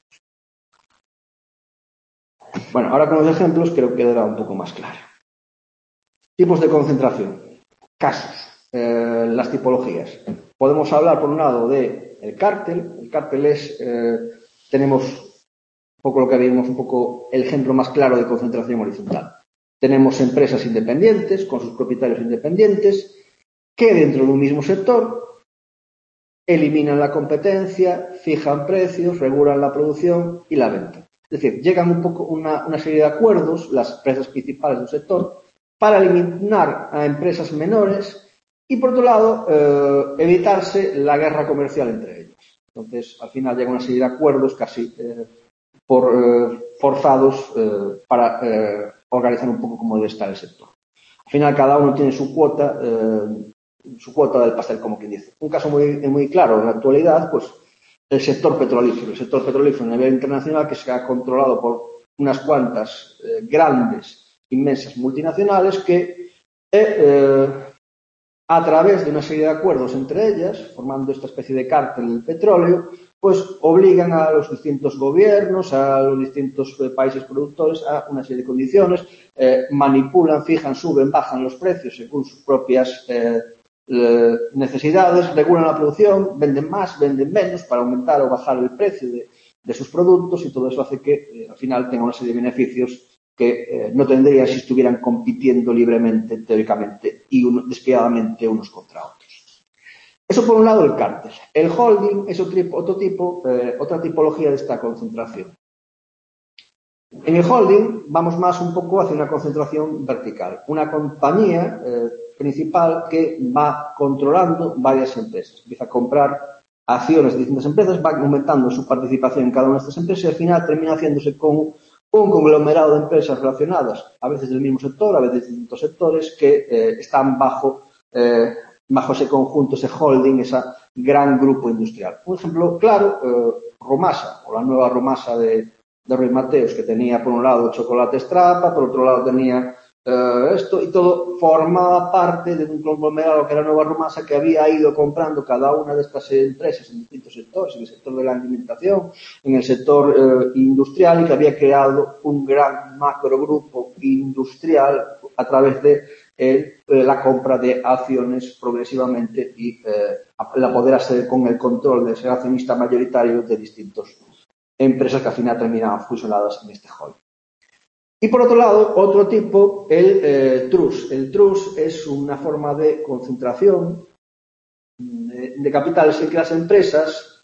Bueno, ahora con los ejemplos creo que quedará un poco más claro. Tipos de concentración. Casos. Eh, las tipologías. Podemos hablar, por un lado, de el cártel. El cártel es, eh, tenemos un poco lo que vimos, un poco el ejemplo más claro de concentración horizontal. Tenemos empresas independientes, con sus propietarios independientes, que dentro de un mismo sector eliminan la competencia, fijan precios, regulan la producción y la venta. Es decir, llegan un poco una, una serie de acuerdos, las empresas principales del sector, para eliminar a empresas menores y, por otro lado, eh, evitarse la guerra comercial entre ellos. Entonces, al final llega una serie de acuerdos casi eh, por, eh, forzados eh, para eh, organizar un poco cómo debe estar el sector. Al final, cada uno tiene su cuota, eh, su cuota del pastel, como quien dice. Un caso muy, muy claro en la actualidad, pues, el sector petrolífero. El sector petrolífero a nivel internacional que se ha controlado por unas cuantas eh, grandes, inmensas multinacionales que eh, eh, a través de una serie de acuerdos entre ellas, formando esta especie de cártel del petróleo, pues obligan a los distintos gobiernos, a los distintos eh, países productores a una serie de condiciones, eh, manipulan, fijan, suben, bajan los precios según sus propias eh, eh, necesidades, regulan la producción, venden más, venden menos para aumentar o bajar el precio de, de sus productos, y todo eso hace que eh, al final tenga una serie de beneficios que eh, no tendrían si estuvieran compitiendo libremente, teóricamente y uno, despiadadamente unos contra otros. Eso por un lado el cártel. El holding es otro, otro tipo, eh, otra tipología de esta concentración. En el holding vamos más un poco hacia una concentración vertical. Una compañía eh, principal que va controlando varias empresas. Empieza a comprar acciones de distintas empresas, van aumentando su participación en cada una de estas empresas y al final termina haciéndose con un conglomerado de empresas relacionadas, a veces del mismo sector, a veces de distintos sectores, que eh, están bajo, eh, bajo ese conjunto, ese holding, ese gran grupo industrial. Un ejemplo claro, eh, Romasa, o la nueva Romasa de, de Ruiz Mateos, que tenía por un lado chocolate Strapa, por otro lado tenía Uh, esto, y todo formaba parte de un conglomerado que era Nueva Romasa, que había ido comprando cada una de estas empresas en distintos sectores, en el sector de la alimentación, en el sector uh, industrial, y que había creado un gran macrogrupo industrial a través de eh, la compra de acciones progresivamente y eh, el apoderarse con el control de ser accionista mayoritario de distintas empresas que al final terminaban fusionadas en este holding. Y por otro lado, otro tipo, el eh, trust. El trust es una forma de concentración de, de capitales en que las empresas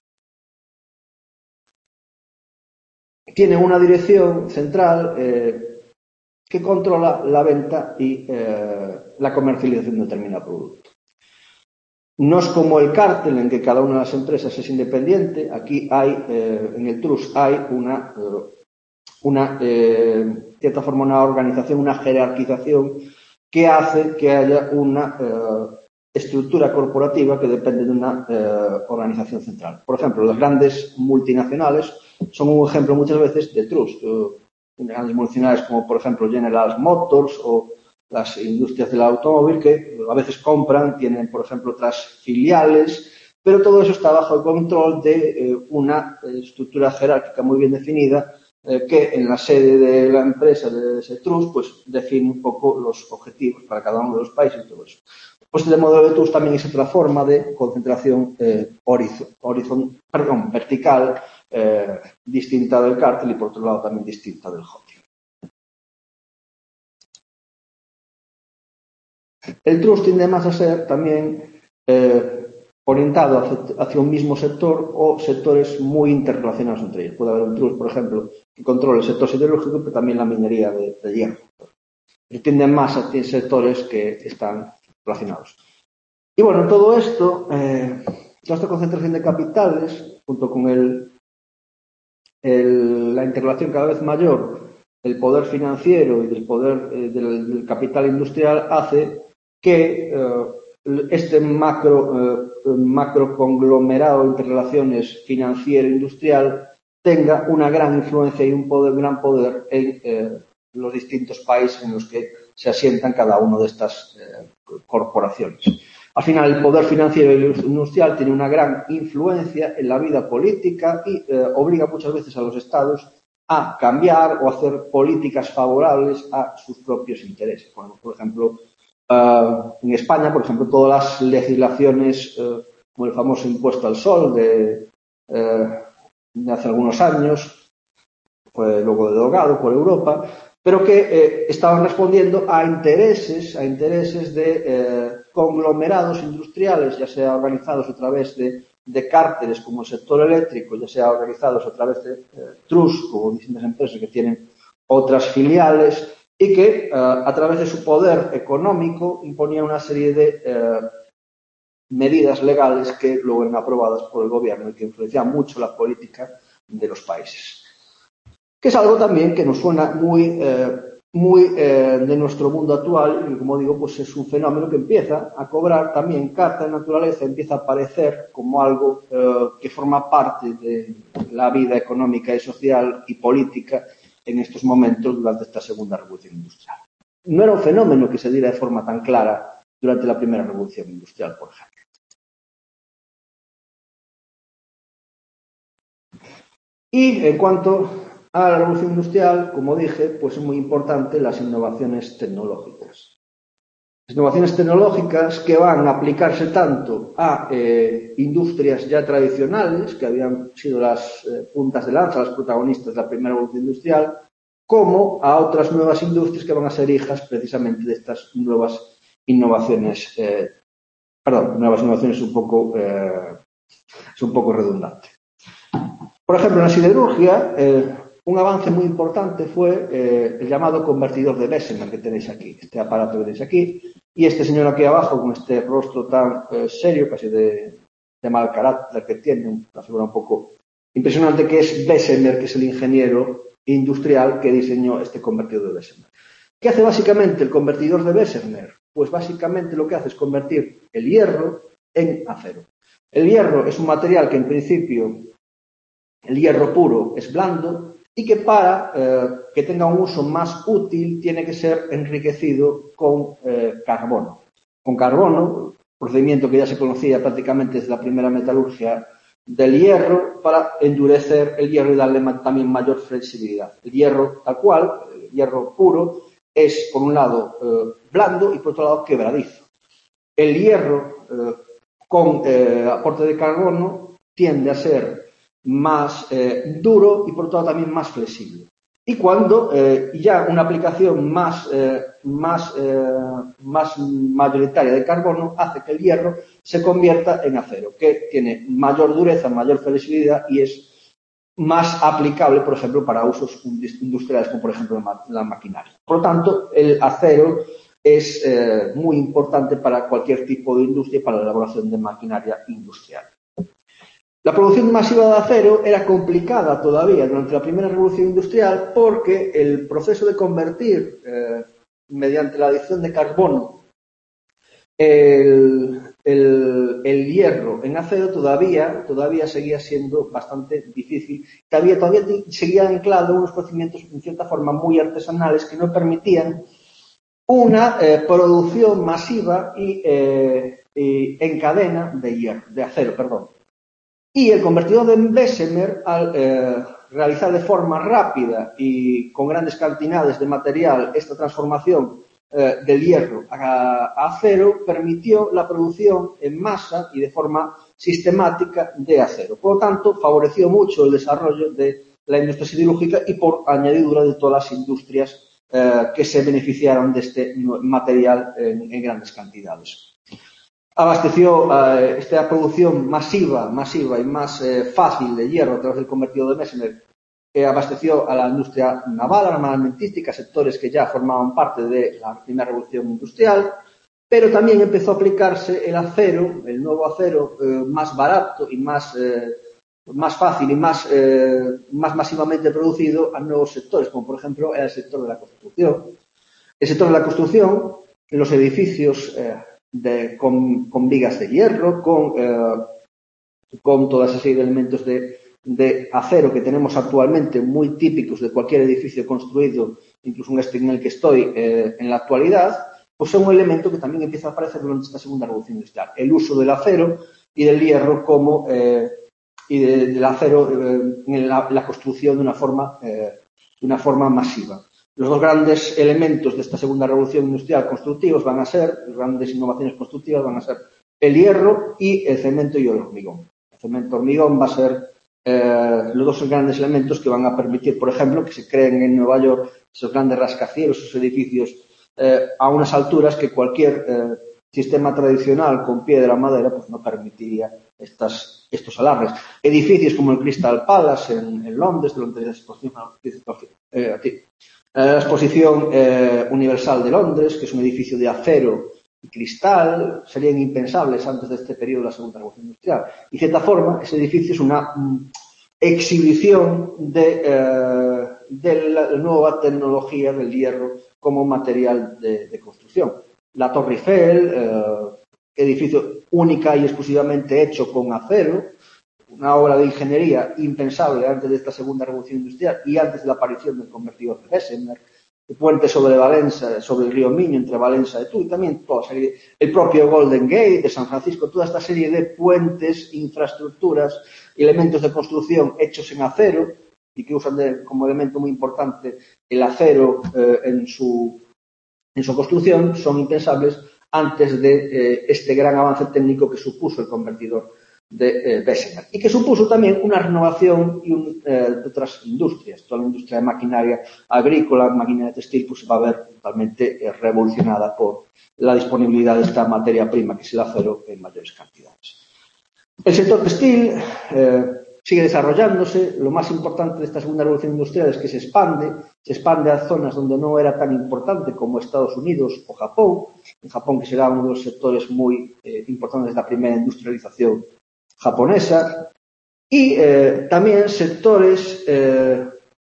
tienen una dirección central eh, que controla la venta y eh, la comercialización de un determinado producto. No es como el cártel en que cada una de las empresas es independiente. Aquí hay, eh, en el trust hay una... Eh, una, eh, de cierta forma, una organización, una jerarquización que hace que haya una eh, estructura corporativa que depende de una eh, organización central. Por ejemplo, las grandes multinacionales son un ejemplo muchas veces de trust. Eh, grandes multinacionales como, por ejemplo, General Motors o las industrias del automóvil que a veces compran, tienen, por ejemplo, otras filiales, pero todo eso está bajo el control de eh, una estructura jerárquica muy bien definida Eh, que en la sede de la empresa de ese trust pues define un poco los objetivos para cada uno de los países y todo eso. Pues este modelo de trust también es otra forma de concentración eh, horizon, horizon, perdón, vertical eh, distinta del cártel y por otro lado también distinta del holding. El trust tiende más a ser también eh, orientado hacia un mismo sector o sectores muy interrelacionados entre ellos. Puede haber un trust, por ejemplo, que controle el sector siderúrgico, pero también la minería de, de hierro. Pero tienden más a sectores que están relacionados. Y bueno, todo esto, eh, toda esta concentración de capitales, junto con el, el, la interrelación cada vez mayor del poder financiero y del poder eh, del, del capital industrial, hace que eh, este macro, eh, macro conglomerado entre relaciones financiero-industrial tenga una gran influencia y un poder, gran poder en eh, los distintos países en los que se asientan cada una de estas eh, corporaciones. Al final, el poder financiero e industrial tiene una gran influencia en la vida política y eh, obliga muchas veces a los estados a cambiar o hacer políticas favorables a sus propios intereses. Bueno, por ejemplo, Uh, en España, por ejemplo, todas las legislaciones, uh, como el famoso impuesto al sol de, uh, de hace algunos años, fue luego derogado por Europa, pero que eh, estaban respondiendo a intereses, a intereses de eh, conglomerados industriales, ya sea organizados a través de, de cárteles como el sector eléctrico, ya sea organizados a través de eh, trusts, como distintas empresas que tienen otras filiales, y que eh, a través de su poder económico imponía una serie de eh, medidas legales que luego eran aprobadas por el gobierno y que influenciaban mucho la política de los países. Que es algo también que nos suena muy, eh, muy eh, de nuestro mundo actual y, como digo, pues es un fenómeno que empieza a cobrar también carta de naturaleza, empieza a aparecer como algo eh, que forma parte de la vida económica y social y política en estos momentos durante esta segunda revolución industrial. No era un fenómeno que se diera de forma tan clara durante la primera revolución industrial, por ejemplo. Y en cuanto a la revolución industrial, como dije, pues es muy importante las innovaciones tecnológicas. Las innovaciones tecnológicas que van a aplicarse tanto a eh, industrias ya tradicionales, que habían sido las eh, puntas de lanza, las protagonistas de la primera revolución industrial, como a otras nuevas industrias que van a ser hijas precisamente de estas nuevas innovaciones. Eh, perdón, nuevas innovaciones es un poco, eh, es un poco redundante. Por ejemplo, en la siderurgia, eh, un avance muy importante fue eh, el llamado convertidor de Bessemer que tenéis aquí, este aparato que tenéis aquí, y este señor aquí abajo con este rostro tan eh, serio, casi de, de mal carácter que tiene, una figura un poco impresionante, que es Bessemer, que es el ingeniero industrial que diseñó este convertidor de Bessemer. ¿Qué hace básicamente el convertidor de Bessemer? Pues básicamente lo que hace es convertir el hierro en acero. El hierro es un material que en principio, el hierro puro es blando y que para eh, que tenga un uso más útil tiene que ser enriquecido con eh, carbono. Con carbono, procedimiento que ya se conocía prácticamente desde la primera metalurgia del hierro, para endurecer el hierro y darle también mayor flexibilidad. El hierro tal cual, el hierro puro, es por un lado eh, blando y por otro lado quebradizo. El hierro eh, con eh, aporte de carbono tiende a ser más eh, duro y por otro lado también más flexible. Y cuando eh, ya una aplicación más, eh, más, eh, más mayoritaria de carbono hace que el hierro se convierta en acero, que tiene mayor dureza, mayor flexibilidad y es más aplicable, por ejemplo, para usos industriales, como por ejemplo la maquinaria. Por lo tanto, el acero es eh, muy importante para cualquier tipo de industria y para la elaboración de maquinaria industrial. La producción masiva de acero era complicada todavía durante la primera revolución industrial porque el proceso de convertir eh, mediante la adición de carbono el, el, el hierro en acero todavía, todavía seguía siendo bastante difícil. Todavía, todavía seguía anclado unos procedimientos en cierta forma muy artesanales que no permitían una eh, producción masiva y, eh, y en cadena de hierro, de acero, perdón. Y el convertidor de Bessemer, al eh, realizar de forma rápida y con grandes cantidades de material esta transformación eh, del hierro a, a acero, permitió la producción en masa y de forma sistemática de acero. Por lo tanto, favoreció mucho el desarrollo de la industria siderúrgica y, por añadidura, de todas las industrias eh, que se beneficiaron de este material en, en grandes cantidades. Abasteció eh, esta producción masiva, masiva y más eh, fácil de hierro a través del convertidor de Bessemer, que abasteció a la industria naval, a la armamentística, sectores que ya formaban parte de la primera revolución industrial, pero también empezó a aplicarse el acero, el nuevo acero eh, más barato y más, eh, más fácil y más, eh, más masivamente producido a nuevos sectores, como por ejemplo el sector de la construcción. El sector de la construcción, en los edificios eh, De, con, con vigas de hierro, con, eh, con toda esa serie de elementos de, de acero que tenemos actualmente, muy típicos de cualquier edificio construido, incluso en este en el que estoy eh, en la actualidad, pues son un elemento que también empieza a aparecer durante esta segunda revolución industrial. El uso del acero y del hierro como eh, y de, del acero eh, en la, la construcción de una forma, eh, de una forma masiva. Los dos grandes elementos de esta segunda revolución industrial constructivos van a ser, las grandes innovaciones constructivas van a ser el hierro y el cemento y el hormigón. El cemento hormigón va a ser eh, los dos grandes elementos que van a permitir, por ejemplo, que se creen en Nueva York esos grandes rascacielos, esos edificios eh, a unas alturas que cualquier eh, sistema tradicional con piedra o madera pues no permitiría estas, estos alarmes. Edificios como el Crystal Palace en, en Londres, durante la exposición eh, La exposición eh, universal de Londres, que es un edificio de acero y cristal, serían impensables antes de este periodo de la Segunda Revolución Industrial. Y, de cierta forma, ese edificio es una mm, exhibición de, eh, de la nueva tecnología del hierro como material de, de construcción. La Torre Eiffel, eh, edificio única y exclusivamente hecho con acero, una obra de ingeniería impensable antes de esta segunda revolución industrial y antes de la aparición del convertidor de Bessemer, el puente sobre Valencia, sobre el río Miño, entre Valencia y Tú, y también toda serie, el propio Golden Gate de San Francisco, toda esta serie de puentes, infraestructuras y elementos de construcción hechos en acero y que usan de, como elemento muy importante el acero eh, en, su, en su construcción, son impensables antes de eh, este gran avance técnico que supuso el convertidor de eh, Bessemer, y que supuso también una renovación y un, eh, de otras industrias. Toda la industria de maquinaria agrícola, maquinaria textil, pues va a ver totalmente eh, revolucionada por la disponibilidad de esta materia prima, que es el acero, en mayores cantidades. El sector textil eh, sigue desarrollándose. Lo más importante de esta segunda revolución industrial es que se expande, se expande a zonas donde no era tan importante como Estados Unidos o Japón. En Japón, que será uno de los sectores muy eh, importantes de la primera industrialización japonesa, y eh, también sectores eh,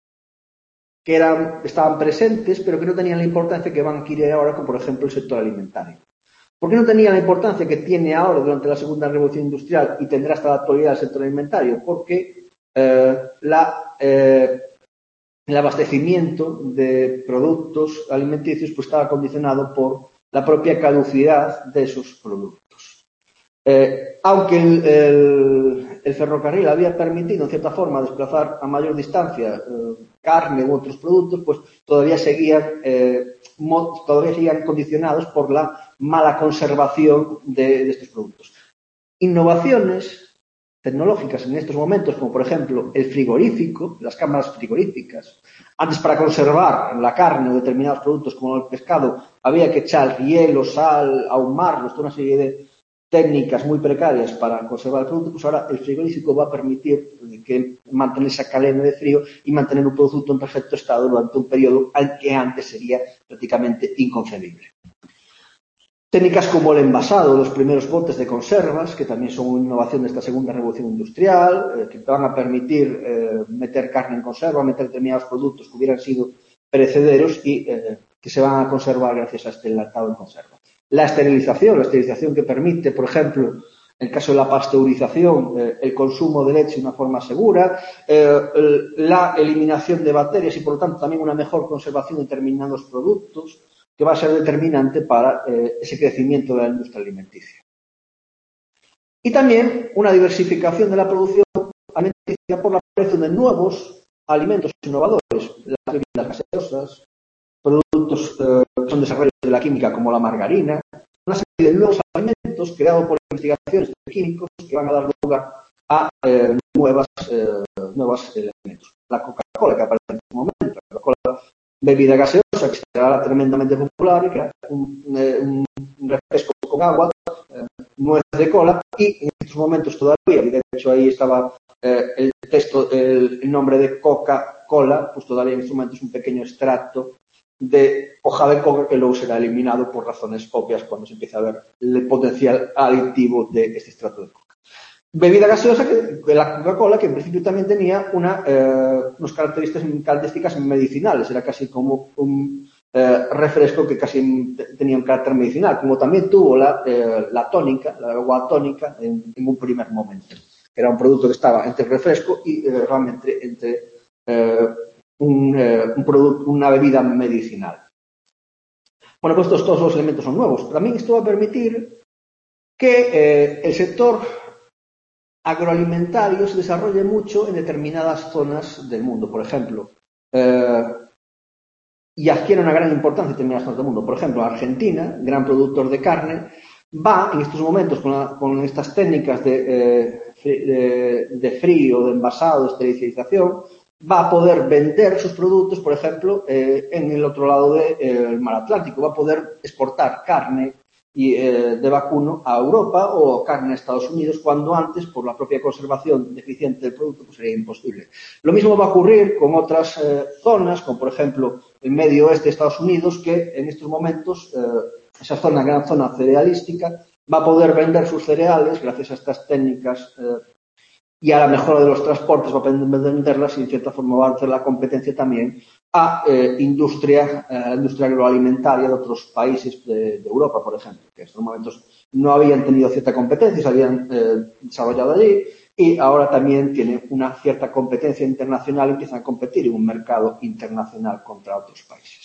que eran, estaban presentes, pero que no tenían la importancia que van a adquirir ahora, como por ejemplo el sector alimentario. ¿Por qué no tenía la importancia que tiene ahora durante la segunda revolución industrial y tendrá hasta la actualidad el sector alimentario? Porque eh, la, eh, el abastecimiento de productos alimenticios pues, estaba condicionado por la propia caducidad de esos productos. Eh, aunque el, el, el ferrocarril había permitido, en cierta forma, desplazar a mayor distancia eh, carne u otros productos, pues todavía seguían, eh, mo, todavía seguían condicionados por la mala conservación de, de estos productos. Innovaciones tecnológicas en estos momentos, como por ejemplo el frigorífico, las cámaras frigoríficas. Antes, para conservar la carne o determinados productos como el pescado, había que echar hielo, sal, ahumarlos, toda una serie de técnicas muy precarias para conservar el producto. Pues ahora el frigorífico va a permitir que mantener esa cadena de frío y mantener un producto en perfecto estado durante un periodo que antes sería prácticamente inconcebible. Técnicas como el envasado, los primeros botes de conservas, que también son una innovación de esta segunda revolución industrial, eh, que te van a permitir eh, meter carne en conserva, meter determinados productos que hubieran sido perecederos y eh, que se van a conservar gracias a este enlatado en conserva. La esterilización, la esterilización que permite, por ejemplo, en el caso de la pasteurización, eh, el consumo de leche de una forma segura, eh, la eliminación de bacterias y, por lo tanto, también una mejor conservación de determinados productos, que va a ser determinante para eh, ese crecimiento de la industria alimenticia. Y también una diversificación de la producción alimenticia por la aparición de nuevos alimentos innovadores, las bebidas gaseosas, productos eh, que son desarrollos de la química como la margarina, una serie de nuevos alimentos creados por investigaciones de químicos que van a dar lugar a eh, nuevas, eh, nuevos elementos. La Coca-Cola, que aparece en este momento, la Coca-Cola, bebida gaseosa, que será tremendamente popular, y que era un, un, un refresco con agua, eh, nuez de cola, y en estos momentos todavía, y de hecho ahí estaba eh, el texto, el, el nombre de Coca-Cola, pues todavía en estos momentos es un pequeño extracto de hoja de coca que luego será eliminado por razones obvias cuando se empieza a ver el potencial adictivo de este extracto de coca. Bebida gaseosa, que la Coca-Cola, que en principio también tenía una, eh, unas características, características medicinales, era casi como un eh, refresco que casi tenía un carácter medicinal, como también tuvo la, eh, la tónica, la agua tónica, en, en un primer momento. Era un producto que estaba entre refresco y eh, realmente entre eh, un, eh, un producto, una bebida medicinal. Bueno, pues estos, todos los elementos son nuevos. También esto va a permitir que eh, el sector agroalimentario se desarrolle mucho en determinadas zonas del mundo. Por ejemplo, eh, y adquiere una gran importancia en determinadas zonas del mundo. Por ejemplo, Argentina, gran productor de carne, va en estos momentos con, la, con estas técnicas de, eh, de, de frío, de envasado, de esterilización, va a poder vender sus productos, por ejemplo, eh, en el otro lado del de, eh, mar Atlántico. Va a poder exportar carne y, eh, de vacuno a Europa o carne a Estados Unidos, cuando antes, por la propia conservación deficiente del producto, pues sería imposible. Lo mismo va a ocurrir con otras eh, zonas, como por ejemplo el medio oeste de Estados Unidos, que en estos momentos, eh, esa zona, gran zona cerealística, va a poder vender sus cereales gracias a estas técnicas eh, y a la mejora de los transportes, va a poder venderlas y en cierta forma va a hacer la competencia también a eh, industria, eh, industria agroalimentaria de otros países de, de Europa, por ejemplo, que en estos momentos no habían tenido cierta competencia, se habían eh, desarrollado allí y ahora también tienen una cierta competencia internacional y empiezan a competir en un mercado internacional contra otros países.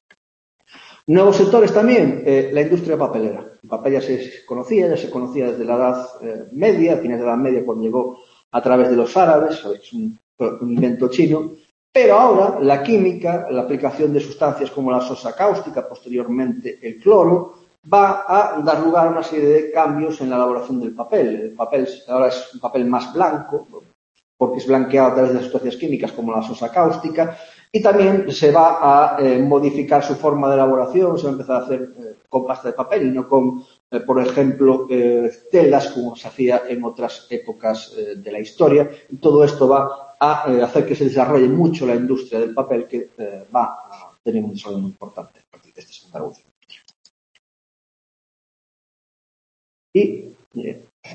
Nuevos sectores también, eh, la industria papelera. El papel ya se conocía, ya se conocía desde la Edad eh, Media, a fines de la Edad Media, cuando llegó a través de los árabes, es un, un invento chino, pero ahora la química, la aplicación de sustancias como la sosa cáustica, posteriormente el cloro, va a dar lugar a una serie de cambios en la elaboración del papel. El papel ahora es un papel más blanco, porque es blanqueado a través de sustancias químicas como la sosa cáustica, y también se va a eh, modificar su forma de elaboración, se va a empezar a hacer eh, con pasta de papel y no con, eh, por ejemplo, eh, telas como se hacía en otras épocas eh, de la historia. Y todo esto va a eh, hacer que se desarrolle mucho la industria del papel, que eh, va a tener un desarrollo muy importante a partir de esta segunda revolución. Y, eh,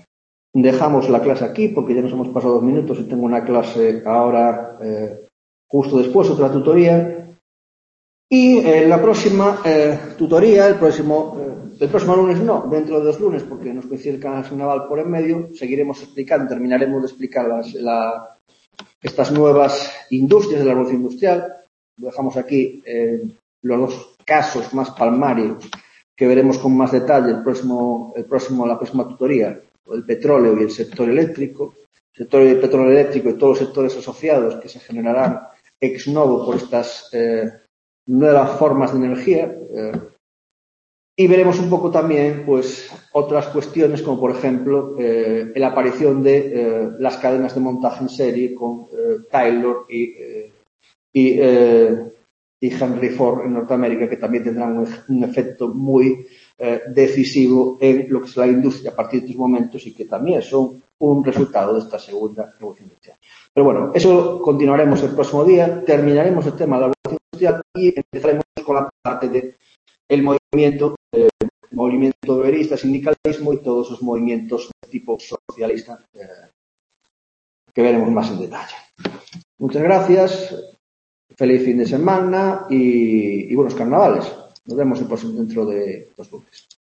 dejamos la clase aquí porque ya nos hemos pasado dos minutos y tengo una clase ahora eh, justo después, otra tutoría. Y eh, la próxima eh, tutoría, el próximo, eh, el próximo lunes no, dentro de dos lunes, porque nos coincide el canal naval por en medio, seguiremos explicando, terminaremos de explicar las, la, estas nuevas industrias de la revolución industrial. Lo dejamos aquí eh, los dos casos más palmarios que veremos con más detalle el próximo, el próximo, la próxima tutoría, el petróleo y el sector eléctrico, el sector del petróleo eléctrico y todos los sectores asociados que se generarán ex novo por estas eh, nuevas formas de energía. Eh, y veremos un poco también pues otras cuestiones como por ejemplo eh, la aparición de eh, las cadenas de montaje en serie con eh, Taylor y, eh, y, eh, y Henry Ford en Norteamérica, que también tendrán un, un efecto muy eh, decisivo en lo que es la industria a partir de estos momentos y que también son un resultado de esta segunda revolución industrial. Pero bueno, eso continuaremos el próximo día, terminaremos el tema de la revolución industrial y empezaremos con la parte de el movimiento, eh, movimiento obrerista, sindicalismo y todos esos movimientos de tipo socialista eh, que veremos más en detalle. Muchas gracias, feliz fin de semana y, y buenos carnavales. Nos vemos el próximo dentro de dos lunes.